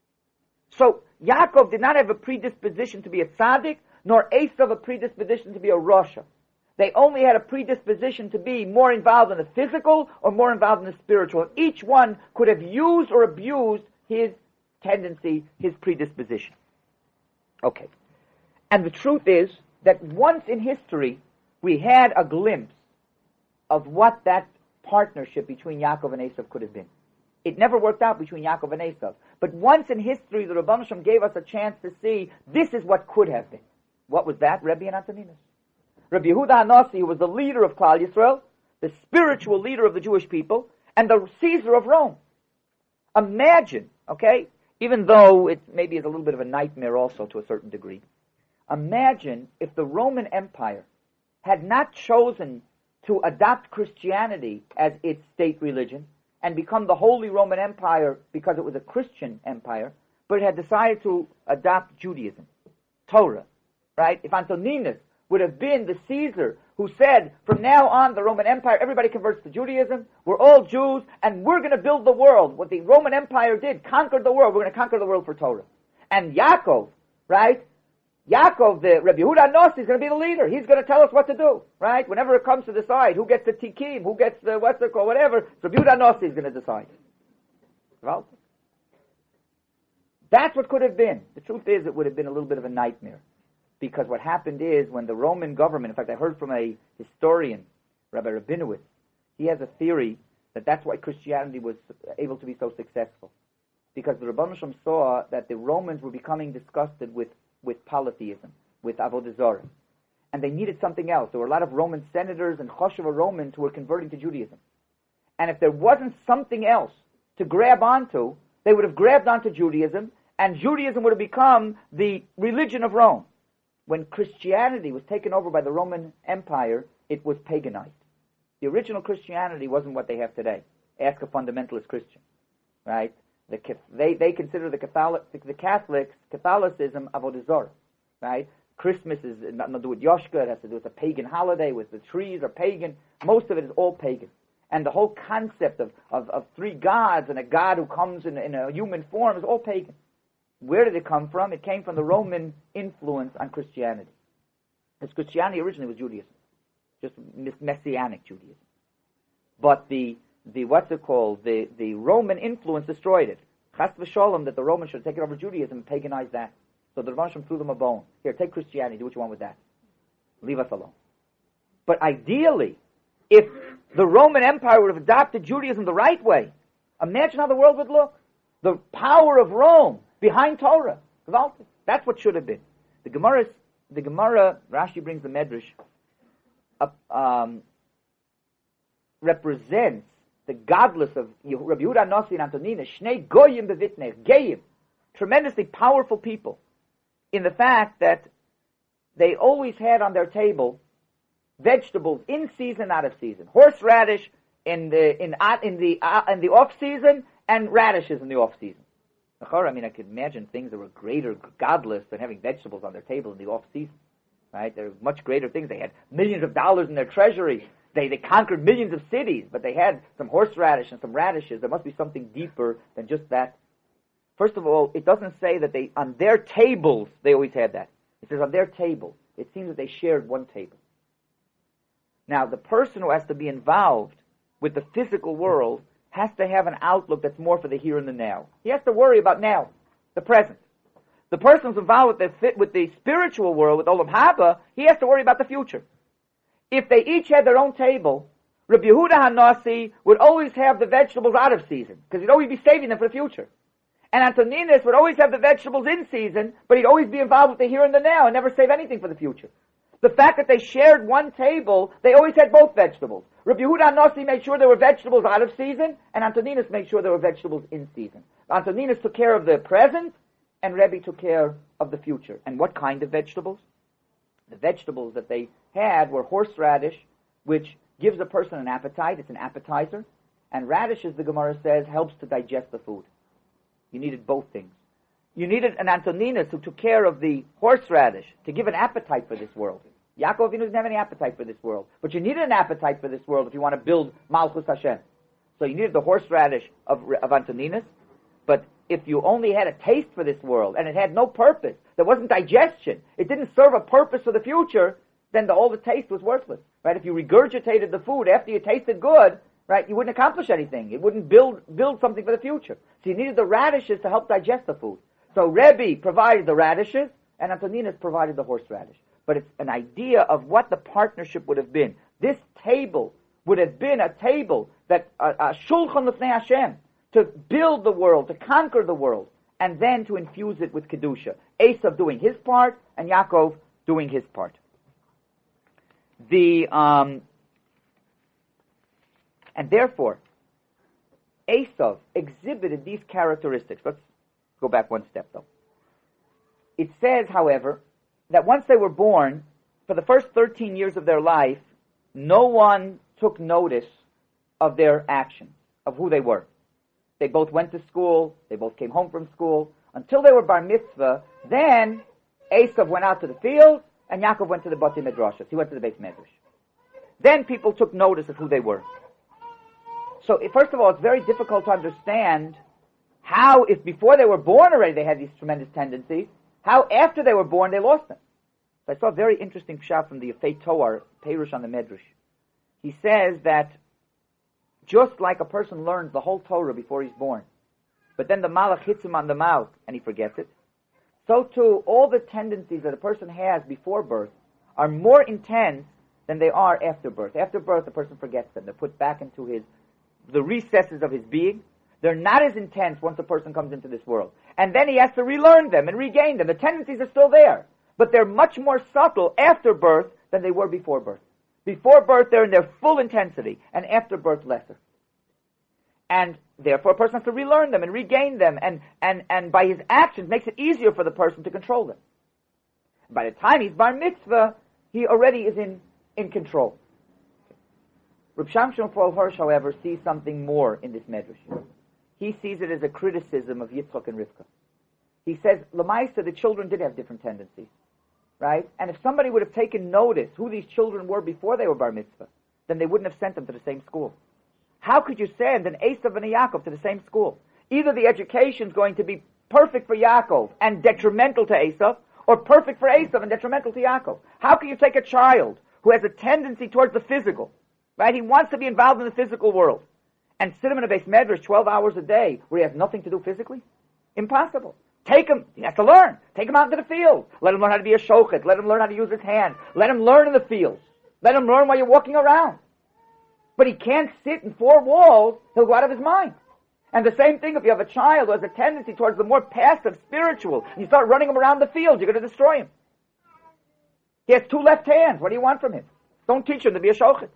So Yaakov did not have a predisposition to be a tzaddik, nor Esav a predisposition to be a rasha. They only had a predisposition to be more involved in the physical or more involved in the spiritual. Each one could have used or abused his tendency, his predisposition. Okay. And the truth is that once in history, we had a glimpse of what that partnership between Yaakov and Esav could have been. It never worked out between Yaakov and Esav. But once in history, the Rebbeinu Shem gave us a chance to see this is what could have been. What was that? Rebbe and Antoninus. Rabbi Yehuda HaNasi, who was the leader of Klal Yisrael, the spiritual leader of the Jewish people, and the Caesar of Rome. Imagine, okay, even though it maybe is a little bit of a nightmare also to a certain degree, imagine if the Roman Empire had not chosen to adopt Christianity as its state religion and become the Holy Roman Empire because it was a Christian empire, but it had decided to adopt Judaism, Torah, right? If Antoninus would have been the Caesar who said, from now on, the Roman Empire, everybody converts to Judaism, we're all Jews, and we're going to build the world. What the Roman Empire did, conquered the world, we're going to conquer the world for Torah. And Yaakov, right? Yaakov, the Rabbi Yehuda HaNasi, is going to be the leader. He's going to tell us what to do, right? Whenever it comes to decide who gets the tikim, who gets the, what's it called, whatever, Rabbi Yehuda HaNasi is going to decide. Well, that's what could have been. The truth is, it would have been a little bit of a nightmare. Because what happened is, when the Roman government, in fact, I heard from a historian, Rabbi Rabinowitz, he has a theory that that's why Christianity was able to be so successful. Because the Rebbeinu Shem saw that the Romans were becoming disgusted with, with polytheism, with Avodah Zarah. And they needed something else. There were a lot of Roman senators and Chosheva Romans who were converting to Judaism. And if there wasn't something else to grab onto, they would have grabbed onto Judaism, and Judaism would have become the religion of Rome. When Christianity was taken over by the Roman Empire, it was paganized. The original Christianity wasn't what they have today. Ask a fundamentalist Christian, right? The, they they consider the Catholic the Catholics Catholicism avodah zarah, right? Christmas is nothing to do with Yoshka. It has to do with a pagan holiday. With the trees are pagan. Most of it is all pagan, and the whole concept of of, of three gods and a God who comes in, in a human form is all pagan. Where did it come from? It came from the Roman influence on Christianity. Because Christianity originally was Judaism, just Messianic Judaism. But the, the what's it called, the, the Roman influence destroyed it. Chas v'sholem, that the Romans should take it over Judaism and paganize that. So the Rebbeinu Shem threw them a bone. Here, take Christianity, do what you want with that. Leave us alone. But ideally, if the Roman Empire would have adopted Judaism the right way, imagine how the world would look. The power of Rome behind Torah. That's what should have been. The Gemara, the Gemara, Rashi brings the Medrash, uh, um, represents the godless of Rabbi Yehuda HaNasi and Antoninus, Shnei Goyim Bevitnech, Geim, tremendously powerful people, in the fact that they always had on their table vegetables in season, out of season. Horseradish in the in in the uh, in the off season, and radishes in the off season. I mean, I could imagine things that were greater, godless, than having vegetables on their table in the off-season, right? There were much greater things. They had millions of dollars in their treasury. They they conquered millions of cities, but they had some horseradish and some radishes. There must be something deeper than just that. First of all, it doesn't say that they, on their tables, they always had that. It says on their table. It seems that they shared one table. Now, the person who has to be involved with the physical world has to have an outlook that's more for the here and the now. He has to worry about now, the present. The person who's involved with the, with the spiritual world, with Olam Haba, he has to worry about the future. If they each had their own table, Rabbi Yehuda HaNasi would always have the vegetables out of season, because he'd always be saving them for the future. And Antoninus would always have the vegetables in season, but he'd always be involved with the here and the now and never save anything for the future. The fact that they shared one table, they always had both vegetables. Rabbi Yehuda HaNasi made sure there were vegetables out of season, and Antoninus made sure there were vegetables in season. Antoninus took care of the present, and Rebbe took care of the future. And what kind of vegetables? The vegetables that they had were horseradish, which gives a person an appetite. It's an appetizer. And radishes, the Gemara says, helps to digest the food. You needed both things. You needed an Antoninus who took care of the horseradish to give an appetite for this world. Yaakov Avinu didn't have any appetite for this world. But you needed an appetite for this world if you want to build Malchus Hashem. So you needed the horseradish of, of Antoninus. But if you only had a taste for this world and it had no purpose, there wasn't digestion, it didn't serve a purpose for the future, then the, all the taste was worthless. Right? If you regurgitated the food after you tasted good, right, you wouldn't accomplish anything. It wouldn't build build something for the future. So you needed the radishes to help digest the food. So Rebbe provided the radishes, and Antoninus provided the horseradish. But it's an idea of what the partnership would have been. This table would have been a table that, a, a shulchan lefnei Hashem, to build the world, to conquer the world, and then to infuse it with Kedusha. Esav doing his part, and Yaakov doing his part. The, um, and therefore, Esav exhibited these characteristics. Let's go back one step, though. It says, however, that once they were born, for the first thirteen years of their life, no one took notice of their actions, of who they were. They both went to school, they both came home from school, until they were bar mitzvah. Then Esav went out to the field, and Yaakov went to the Bati Midrashas. He went to the Beis Medrash. Then people took notice of who they were. So, first of all, it's very difficult to understand how, if before they were born already they had these tremendous tendencies, how after they were born they lost them. So I saw a very interesting pshat from the Yefei Toar, Perush on the Medrash. He says that just like a person learns the whole Torah before he's born, but then the Malach hits him on the mouth and he forgets it, so too all the tendencies that a person has before birth are more intense than they are after birth. After birth, the person forgets them. They're put back into his the recesses of his being. They're not as intense once a person comes into this world. And then he has to relearn them and regain them. The tendencies are still there, but they're much more subtle after birth than they were before birth. Before birth, they're in their full intensity, and after birth, lesser. And therefore, a person has to relearn them and regain them, and, and, and by his actions, makes it easier for the person to control them. By the time he's bar mitzvah, he already is in, in control. Reb Shamshon Raphael Hirsch, however, sees something more in this medrash. He sees it as a criticism of Yitzchak and Rivka. He says, Lamaisa, the children did have different tendencies, right? And if somebody would have taken notice who these children were before they were bar mitzvah, then they wouldn't have sent them to the same school. How could you send an Esav and a Yaakov to the same school? Either the education is going to be perfect for Yaakov and detrimental to Esav, or perfect for Esav and detrimental to Yaakov. How can you take a child who has a tendency towards the physical, right? He wants to be involved in the physical world, and sit him in a Beis Medrash twelve hours a day where he has nothing to do physically? Impossible. Take him, he has to learn. Take him out into the field. Let him learn how to be a shochet. Let him learn how to use his hands. Let him learn in the fields. Let him learn while you're walking around. But he can't sit in four walls, he'll go out of his mind. And the same thing if you have a child who has a tendency towards the more passive, spiritual, and you start running him around the field, you're going to destroy him. He has two left hands. What do you want from him? Don't teach him to be a shochet.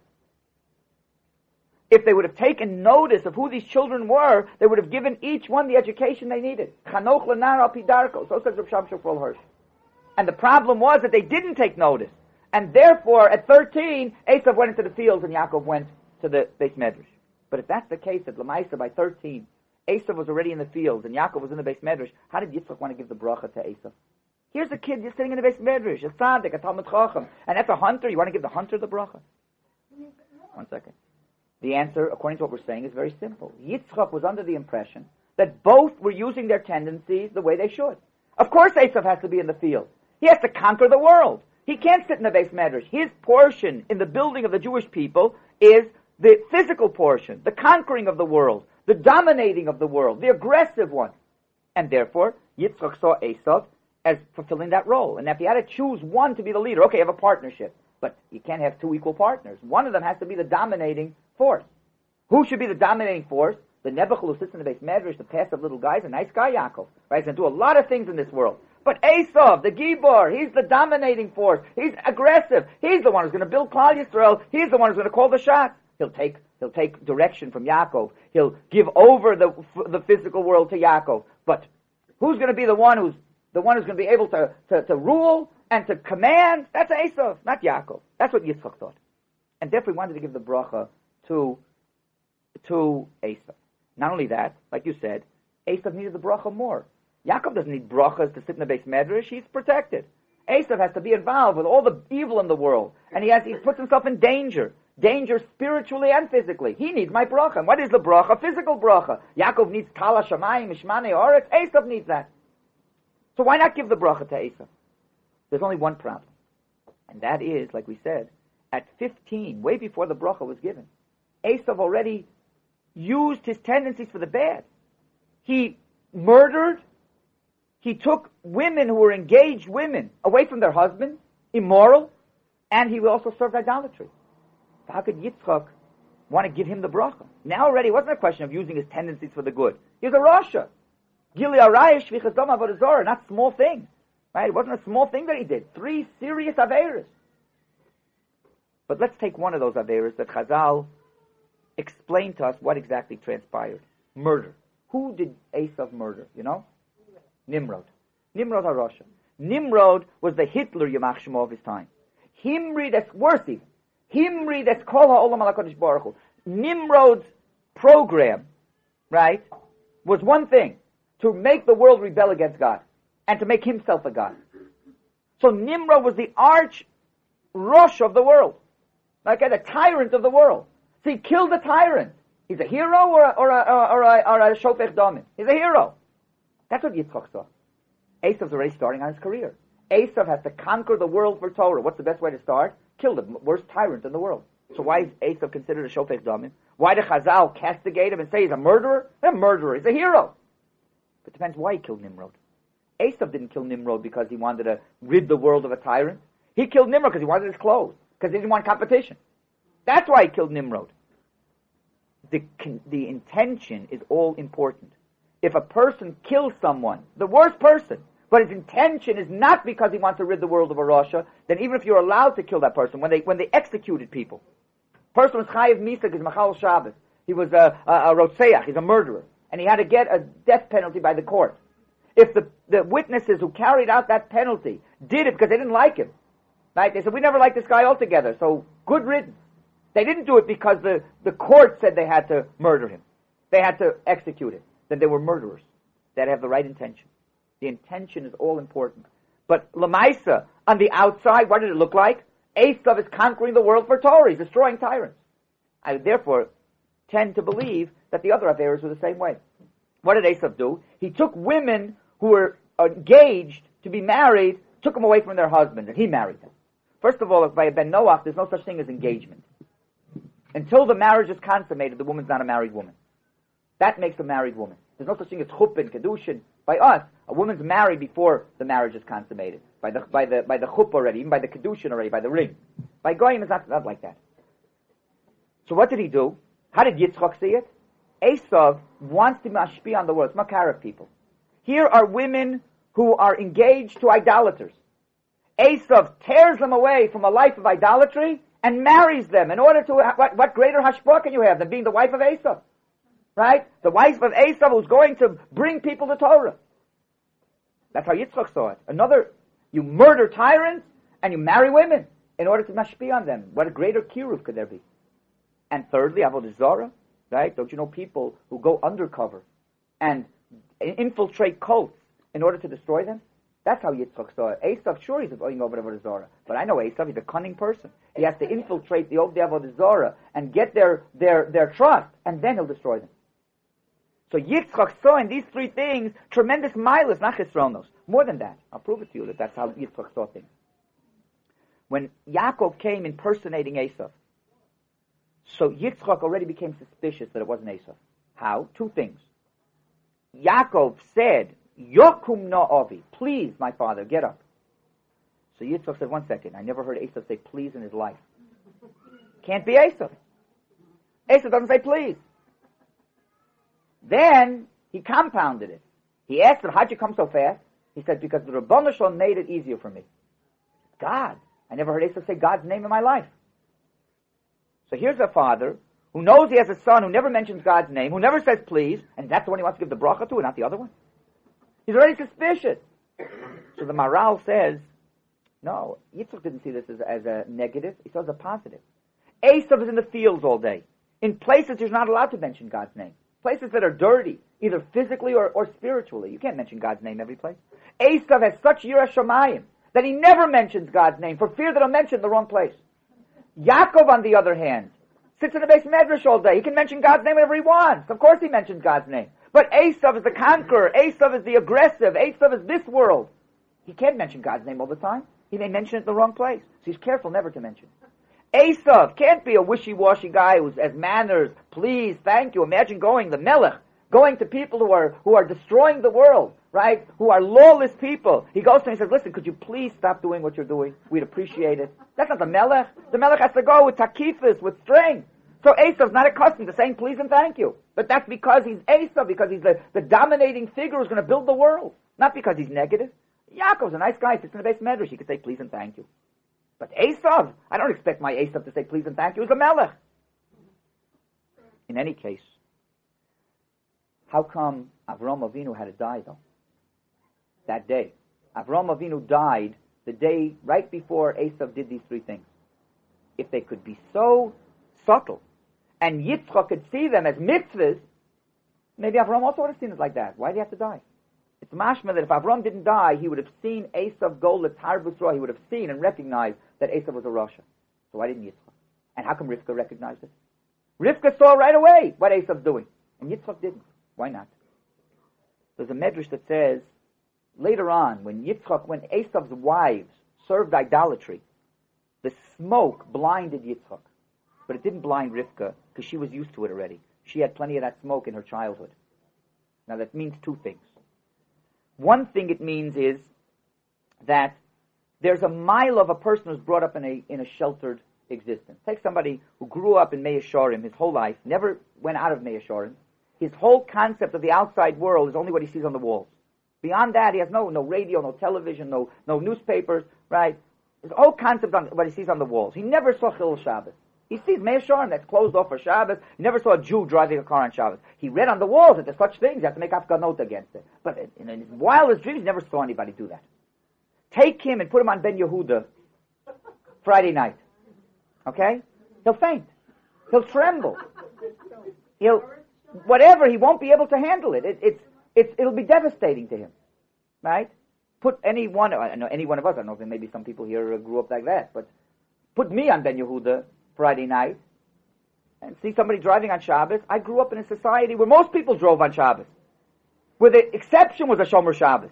If they would have taken notice of who these children were, they would have given each one the education they needed. Chanoch l'nar al pi darko. So says Reb Shamshon Raphael Hirsch. And the problem was that they didn't take notice. And therefore, at thirteen, Esav went into the fields and Yaakov went to the Beis Medrash. But if that's the case, at Lamaisa by thirteen, Esav was already in the fields and Yaakov was in the Beis Medrash, how did Yitzchak want to give the bracha to Esav? Here's a kid just sitting in the Beis Medrash, a tzaddik, a Talmud Chacham, and that's a hunter. You want to give the hunter the bracha? One second. The answer, according to what we're saying, is very simple. Yitzchak was under the impression that both were using their tendencies the way they should. Of course Esav has to be in the field. He has to conquer the world. He can't sit in the Beis Medrash. His portion in the building of the Jewish people is the physical portion, the conquering of the world, the dominating of the world, the aggressive one. And therefore, Yitzchak saw Esav as fulfilling that role. And if you had to choose one to be the leader, okay, you have a partnership, but you can't have two equal partners. One of them has to be the dominating force. Who should be the dominating force? The Nebuchadnezzar who sits in the base medrash, the passive little guy, is a nice guy, Yaakov. Right? He's going to do a lot of things in this world. But Esav, the Gibor, he's the dominating force. He's aggressive. He's the one who's going to build Klal Yisrael. He's the one who's going to call the shots. He'll take he'll take direction from Yaakov. He'll give over the the physical world to Yaakov. But who's going to be the one who's the one who's going to be able to, to, to rule and to command? That's Esav, not Yaakov. That's what Yitzchak thought. And therefore he wanted to give the bracha to to Esav. Not only that, like you said, Esav needed the bracha more. Yaakov doesn't need brachas to sit in the base medrash. He's protected. Esav has to be involved with all the evil in the world, and he has he puts himself in danger, danger spiritually and physically. He needs my bracha. And what is the bracha? Physical bracha. Yaakov needs kala shamayim mishmane oretz. Esav needs that. So why not give the bracha to Esav? There's only one problem, and that is, like we said, at fifteen, way before the bracha was given, Esav already used his tendencies for the bad. He murdered. He took women who were engaged women away from their husbands, immoral, and he also served idolatry. So how could Yitzchak want to give him the bracha? Now already it wasn't a question of using his tendencies for the good. He was a Rasha. Gili arayah shvichas dam avodah zarah, not small things. Right? It wasn't a small thing that he did. Three serious averas. But let's take one of those averas that Chazal explained to us what exactly transpired. Murder. Who did Esav murder? You know? Nimrod. Nimrod HaRasha. Nimrod was the Hitler Yamach Shemo of his time. Himri, that's worse even. Himri, that's Kol HaOlam HaKadosh Baruch Hu. Nimrod's program, right, was one thing, to make the world rebel against God, and to make himself a God. So Nimrod was the arch Rosh of the world. Like the tyrant of the world. So he killed the tyrant. He's a hero or a, or a, or a, or a Shofech Damim? He's a hero. That's what Yitzchak saw. Esav's already starting on his career. Esav has to conquer the world for Torah. What's the best way to start? Kill the worst tyrant in the world. So why is Esav considered a Shofech Damim? Why did Chazal castigate him and say he's a murderer? He's a murderer. He's a hero. But it depends why he killed Nimrod. Esav didn't kill Nimrod because he wanted to rid the world of a tyrant. He killed Nimrod because he wanted his clothes. Because he didn't want competition. That's why he killed Nimrod. The, the intention is all important. If a person kills someone, the worst person, but his intention is not because he wants to rid the world of a Rasha, then even if you're allowed to kill that person, when they when they executed people, person was Chayiv Misak, is Machal Shabbos. He was a, a, a Rotseach, he's a murderer, and he had to get a death penalty by the court. If the, the witnesses who carried out that penalty did it because they didn't like him, right? They said, we never liked this guy altogether, so good riddance. They didn't do it because the, the court said they had to murder him. They had to execute him. Then they were murderers. They had to have the right intention. The intention is all important. But Lamaisa, on the outside, what did it look like? Esav is conquering the world for Torah. He's destroying tyrants. I therefore tend to believe that the other Averas were the same way. What did Esav do? He took women who were engaged to be married, took them away from their husbands, and he married them. First of all, by Ben Noach, there's no such thing as engagement. Until the marriage is consummated, the woman's not a married woman. That makes a married woman. There's no such thing as chuppah, kedushin. By us, a woman's married before the marriage is consummated. By the by the by the chuppah already, even by the kedushin already, by the ring. By goyim, it's not, not like that. So what did he do? How did Yitzchak see it? Esav wants to mashpi on the world. It's makar people. Here are women who are engaged to idolaters. Esav tears them away from a life of idolatry and marries them in order to, what, what greater hashpah can you have than being the wife of Esav? Right? The wife of Esav who's going to bring people to Torah. That's how Yitzchak saw it. Another, you murder tyrants and you marry women in order to mashpi on them. What a greater kiruv could there be? And thirdly, avodah zarah, right? Don't you know people who go undercover and infiltrate cults in order to destroy them? That's how Yitzchak saw it. Esav, sure, he's going over to Avodah Zarah. But I know Esav, he's a cunning person. He has to infiltrate the Ovdei Avodah Zarah and get their, their, their trust, and then he'll destroy them. So Yitzchak saw in these three things tremendous milas, not chesronos. More than that. I'll prove it to you that that's how Yitzchak saw things. When Yaakov came impersonating Esav, so Yitzchak already became suspicious that it wasn't Esav. How? Two things. Yaakov said, Yokum na'avi. Please, my father, get up. So Yitzchak said, one second, I never heard Esav say please in his life. Can't be Esav. Esav doesn't say please. Then he compounded it. He asked him, how'd you come so fast? He said, because the Rabbanu Shalom made it easier for me. God. I never heard Esav say God's name in my life. So here's a father who knows he has a son who never mentions God's name, who never says please, and that's the one he wants to give the bracha to and not the other one. He's already suspicious. So the Maral says, no, Yitzchak didn't see this as, as a negative. He saw it as a positive. Esav is in the fields all day. In places you're not allowed to mention God's name. Places that are dirty, either physically or, or spiritually. You can't mention God's name every place. Esav has such Yirah Shamayim that he never mentions God's name for fear that he'll mention the wrong place. Yaakov, on the other hand, sits in the base medrash all day. He can mention God's name whenever he wants. Of course he mentions God's name. But Esav is the conqueror. Esav is the aggressive. Esav is this world. He can't mention God's name all the time. He may mention it in the wrong place. So he's careful never to mention it. Esav can't be a wishy-washy guy who has manners. Please, thank you. Imagine going, the Melech, going to people who are who are destroying the world, right? Who are lawless people. He goes to him and says, listen, could you please stop doing what you're doing? We'd appreciate it. That's not the Melech. The Melech has to go with takifis, with strength. So Esav's not accustomed to saying please and thank you. But that's because he's Esav, because he's the, the dominating figure who's going to build the world. Not because he's negative. Yaakov's a nice guy, sits in the base medrash. He could say please and thank you. But Esav, I don't expect my Esav to say please and thank you. He's a Melech. In any case, how come Avram Avinu had to die, though? That day. Avram Avinu died the day right before Esav did these three things. If they could be so subtle, and Yitzchak could see them as mitzvahs, maybe Avram also would have seen it like that. Why did he have to die? It's mashma that if Avram didn't die, he would have seen Esav go l'tzar b'sra. He would have seen and recognized that Esav was a rasha. So why didn't Yitzchak? And how come Rivka recognized it? Rivka saw right away what Esav's doing, and Yitzchak didn't. Why not? There's a medrash that says, later on, when Yitzchak, when Esav's wives served idolatry, the smoke blinded Yitzchak. But it didn't blind Rivka, because she was used to it already. She had plenty of that smoke in her childhood. Now that means two things. One thing it means is that there's a mile of a person who's brought up in a in a sheltered existence. Take somebody who grew up in Mei Yesharim his whole life, never went out of Mei Yesharim. His whole concept of the outside world is only what he sees on the walls. Beyond that, he has no no radio, no television, no no newspapers, right? His whole concept on what he sees on the walls. He never saw Chilul Shabbos. He sees Mei Yesharim that's closed off for Shabbos. He never saw a Jew driving a car on Shabbos. He read on the walls that there's such things. You have to make afganot against it. But in his wildest dreams, he never saw anybody do that. Take him and put him on Ben Yehuda Friday night. Okay? He'll faint. He'll tremble. He'll, whatever, he won't be able to handle it. it it's, it's, it'll be devastating to him. Right? Put any one, I know any one of us, I don't know, maybe some people here grew up like that, but put me on Ben Yehuda Friday night and see somebody driving on Shabbos. I grew up in a society where most people drove on Shabbos, where the exception was a Shomer Shabbos.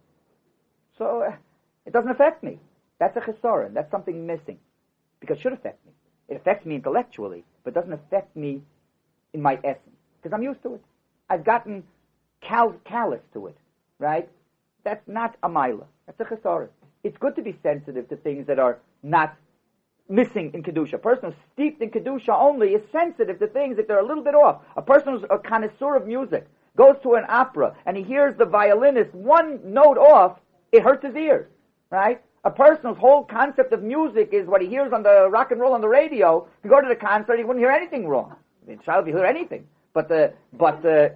So uh, it doesn't affect me. That's a chesaron. That's something missing. Because it should affect me. It affects me intellectually, but doesn't affect me in my essence. Because I'm used to it. I've gotten cal- callous to it, right? That's not a milah. That's a chesaron. It's good to be sensitive to things that are not missing in Kedusha. A person who's steeped in Kedusha only is sensitive to things that they're a little bit off. A person who's a connoisseur of music goes to an opera and he hears the violinist one note off, it hurts his ears, right? A person whose whole concept of music is what he hears on the rock and roll on the radio, if you go to the concert, he wouldn't hear anything wrong. I mean, child, you hear anything. But the, but the,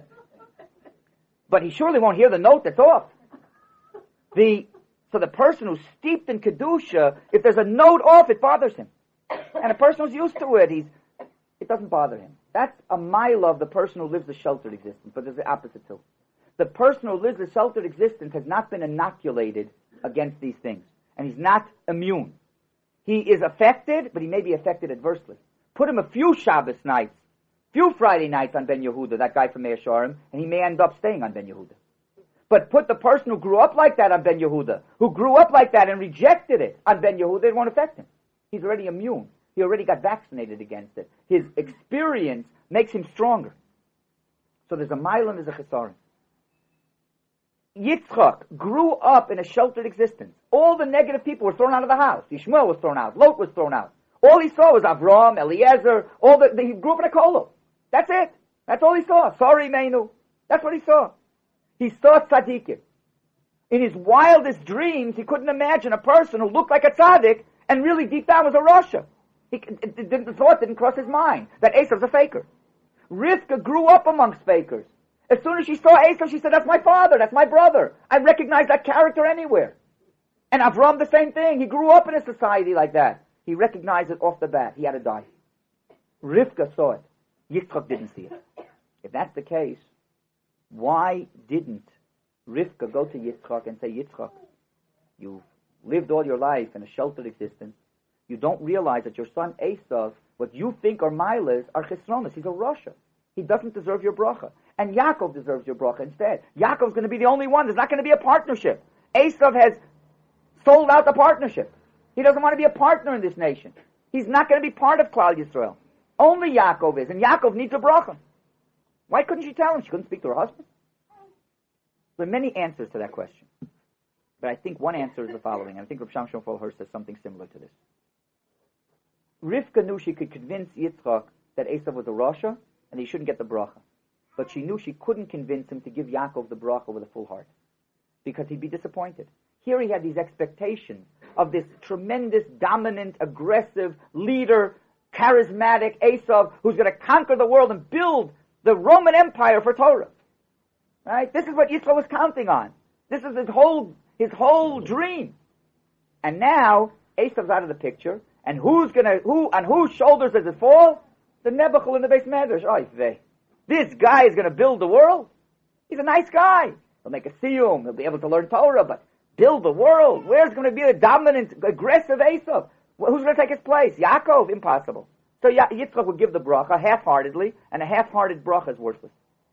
but he surely won't hear the note that's off. The, So the person who's steeped in Kedusha, if there's a note off, it bothers him. And a person who's used to it, he's, it doesn't bother him. That's a mile of the person who lives a sheltered existence, but there's the opposite too. The person who lives a sheltered existence has not been inoculated against these things, and he's not immune. He is affected, but he may be affected adversely. Put him a few Shabbos nights, few Friday nights on Ben Yehuda, that guy from Mei Yesharim, and he may end up staying on Ben Yehuda. But put the person who grew up like that on Ben Yehuda, who grew up like that and rejected it on Ben Yehuda, it won't affect him. He's already immune. He already got vaccinated against it. His experience makes him stronger. So there's a mile and there's a chesaron. Yitzchak grew up in a sheltered existence. All the negative people were thrown out of the house. Yishmael was thrown out. Lot was thrown out. All he saw was Avram, Eliezer, all the, the he grew up in a kollel. That's it. That's all he saw. Sorry, Meinu. That's what he saw. He saw tzaddikim. In his wildest dreams, he couldn't imagine a person who looked like a tzaddik and really deep down was a rasha. He, it, it, the thought didn't cross his mind that Esav's a faker. Rivka grew up amongst fakers. As soon as she saw Esav, she said, that's my father, that's my brother. I recognize that character anywhere. And Avram, the same thing. He grew up in a society like that. He recognized it off the bat. He had to die. Rivka saw it. Yitzchak didn't see it. If that's the case, why didn't Rivka go to Yitzchak and say, Yitzchak, you've lived all your life in a sheltered existence. You don't realize that your son Esav, what you think are milas, are chesronos. He's a rasha. He doesn't deserve your bracha. And Yaakov deserves your bracha instead. Yaakov's going to be the only one. There's not going to be a partnership. Esav has sold out the partnership. He doesn't want to be a partner in this nation. He's not going to be part of Klal Yisrael. Only Yaakov is, and Yaakov needs a bracha. Why couldn't she tell him? She couldn't speak to her husband? There are many answers to that question. But I think one answer is the following, and I think Rav Shamshon Folher says something similar to this. Rivka knew she could convince Yitzchak that Esav was a rasha, and he shouldn't get the bracha. But she knew she couldn't convince him to give Yaakov the bracha with a full heart, because he'd be disappointed. Here he had these expectations of this tremendous, dominant, aggressive leader, charismatic Esav, who's going to conquer the world and build the Roman Empire for Torah. Right? This is what Yitzchak was counting on. This is his whole his whole dream. And now Esav's out of the picture, and who's gonna who on whose shoulders does it fall? The Nebuchadnezzar in the base medrash. Oh, they. This guy is going to build the world. He's a nice guy. He'll make a siyum. He'll be able to learn Torah, but build the world. Where's going to be a dominant, aggressive Esav? Who's going to take his place? Yaakov? Impossible. So Yitzchak would give the bracha half-heartedly, and a half-hearted bracha is worthless.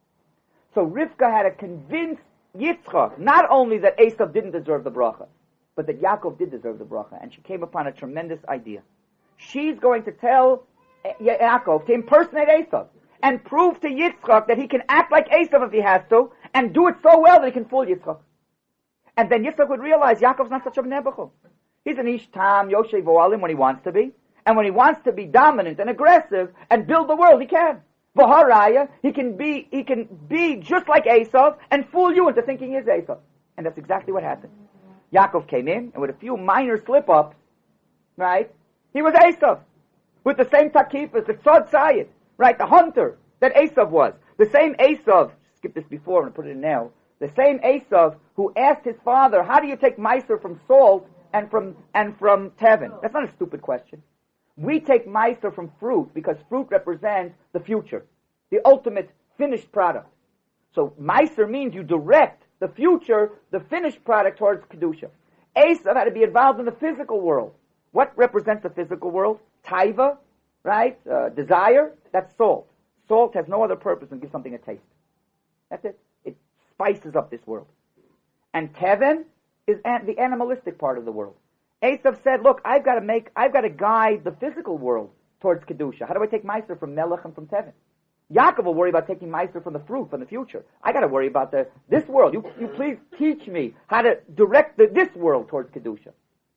So Rivka had to convince Yitzchak not only that Esav didn't deserve the bracha, but that Yaakov did deserve the bracha, and she came upon a tremendous idea. She's going to tell Yaakov to impersonate Esav and prove to Yitzchak that he can act like Esav if he has to, and do it so well that he can fool Yitzchak. And then Yitzchak would realize Yaakov's not such a Nebuchadnezzar. He's an Ish Tam, Yoshev Oalim when he wants to be. And when he wants to be dominant and aggressive and build the world, he can. V'haraya, he can be, he can be just like Esav and fool you into thinking he is Esav. And that's exactly what happened. Yaakov came in, and with a few minor slip-ups, right, he was Esav. With the same takifas, the Tzad Sayid, right, the hunter that Esav was. The same Esav, skip this before, I'm going to put it in now, the same Esav who asked his father, how do you take Meiser from salt and from, and from Tevin? That's not a stupid question. We take Meiser from fruit because fruit represents the future, the ultimate finished product. So Meiser means you direct the future, the finished product towards Kedusha. Esav had to be involved in the physical world. What represents the physical world? Taiva, right? Uh, desire, that's salt. Salt has no other purpose than give something a taste. That's it. It spices up this world. And Tevin is an, the animalistic part of the world. Esav said, look, I've got to make, I've got to guide the physical world towards Kedusha. How do I take Meiser from Melech and from Tevin? Yaakov will worry about taking Meiser from the fruit, from the future. I got to worry about the this world. You, you please teach me how to direct the, this world towards Kedusha.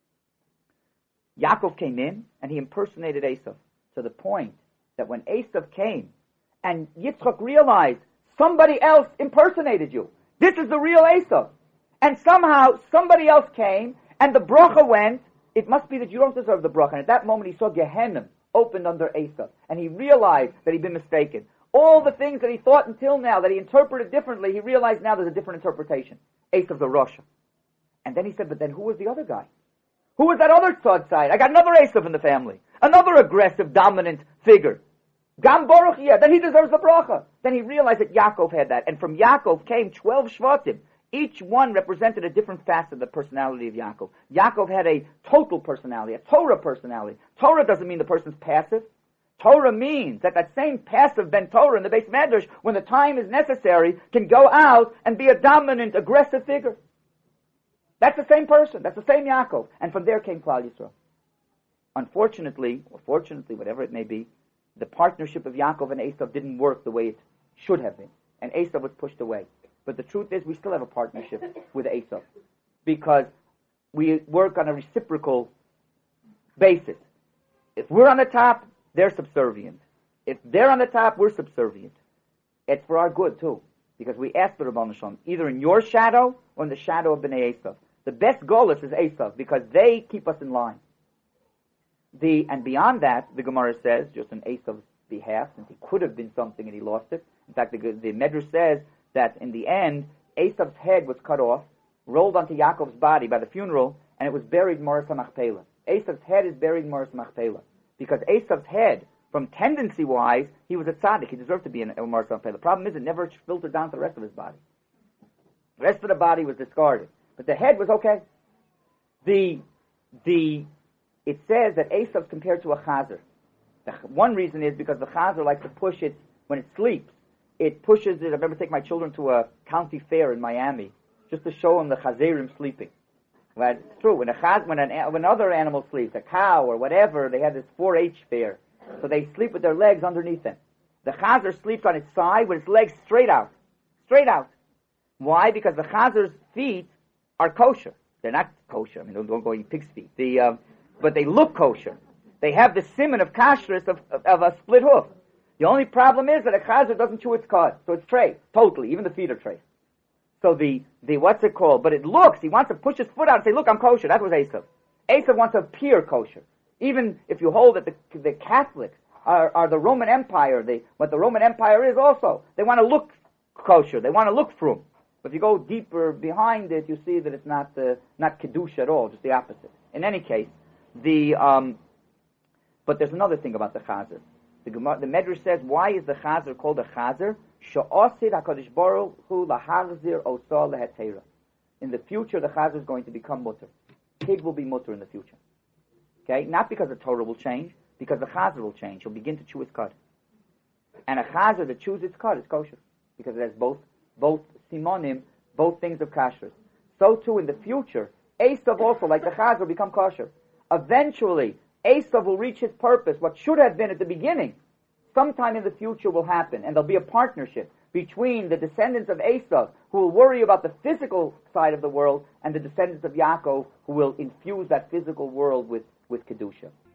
Yaakov came in, and he impersonated Esav to the point that when Esav came, and Yitzchak realized somebody else impersonated you. This is the real Esav. And somehow somebody else came, and the bracha went, it must be that you don't deserve the bracha. And at that moment he saw Gehenna opened under Esav, and he realized that he'd been mistaken. All the things that he thought until now, that he interpreted differently, he realized now there's a different interpretation. Esav's a rasha. And then he said, but then who was the other guy? Who was that other tzad side? I got another Esav in the family. Another aggressive, dominant figure. Gam Baruch, yeah, then he deserves the bracha. Then he realized that Yaakov had that. And from Yaakov came twelve Shvatim. Each one represented a different facet of the personality of Yaakov. Yaakov had a total personality, a Torah personality. Torah doesn't mean the person's passive. Torah means that that same passive Ben Torah in the base medrash, when the time is necessary, can go out and be a dominant, aggressive figure. That's the same person. That's the same Yaakov. And from there came Klal Yisrael. Unfortunately, or fortunately, whatever it may be, the partnership of Yaakov and Esav didn't work the way it should have been. And Esav was pushed away. But the truth is, we still have a partnership with Esav because we work on a reciprocal basis. If we're on the top, they're subservient. If they're on the top, we're subservient. It's for our good, too, because we ask the Ribbono Shel Olam, either in your shadow or in the shadow of Bnei Esav. The best golus is Esav because they keep us in line. The And beyond that, the Gemara says, just on Esav's behalf, since he could have been something and he lost it. In fact, the, the Medrash says that in the end, Esav's head was cut off, rolled onto Yaakov's body by the funeral, and it was buried in Moras HaMachpelah. Esav's head is buried in Moras HaMachpelah because Esav's head, from tendency-wise, he was a tzaddik. He deserved to be in Moras HaMachpelah. The problem is it never filtered down to the rest of his body. The rest of the body was discarded. But the head was okay. The, the, it says that Esav's compared to a chazer. The, one reason is because the chazer likes to push it when it sleeps. It pushes it. I remember taking my children to a county fair in Miami just to show them the chazerim sleeping. Well, it's true. When a chaz, when an when other animal sleeps, a cow or whatever, they have this four H fair, so they sleep with their legs underneath them. The chazer sleeps on its side with its legs straight out, straight out. Why? Because the chazer's feet are kosher. They're not kosher. I mean, don't, don't go eat pig's feet. The uh, but they look kosher. They have the siman of kashrus of, of, of a split hoof. The only problem is that a chazer doesn't chew its cud, so it's tray totally. Even the feet are tray. So the, the what's it called? But it looks, he wants to push his foot out and say, look, I'm kosher. That was Esav. Esav wants to appear kosher. Even if you hold that the, the Catholics are, are the Roman Empire, they, what the Roman Empire is also, they want to look kosher. They want to look frum. But if you go deeper behind it, you see that it's not the, not Kiddush at all, just the opposite. In any case, the, um, but there's another thing about the Chazer. The, the Medrash says, why is the Chazer called a Chazer? In the future, the Chazer is going to become mutter. Pig will be mutter in the future. Okay? Not because the Torah will change, because the Chazer will change. He'll begin to chew his cud. And a Chazer that chews its cud is kosher, because it has both, both simonim, both things of kashrus. So too in the future, Esav also, like the Chazer, will become kosher. Eventually, Esav will reach his purpose, what should have been at the beginning. Sometime in the future will happen, and there'll be a partnership between the descendants of Esav, who will worry about the physical side of the world, and the descendants of Yaakov, who will infuse that physical world with, with Kedusha.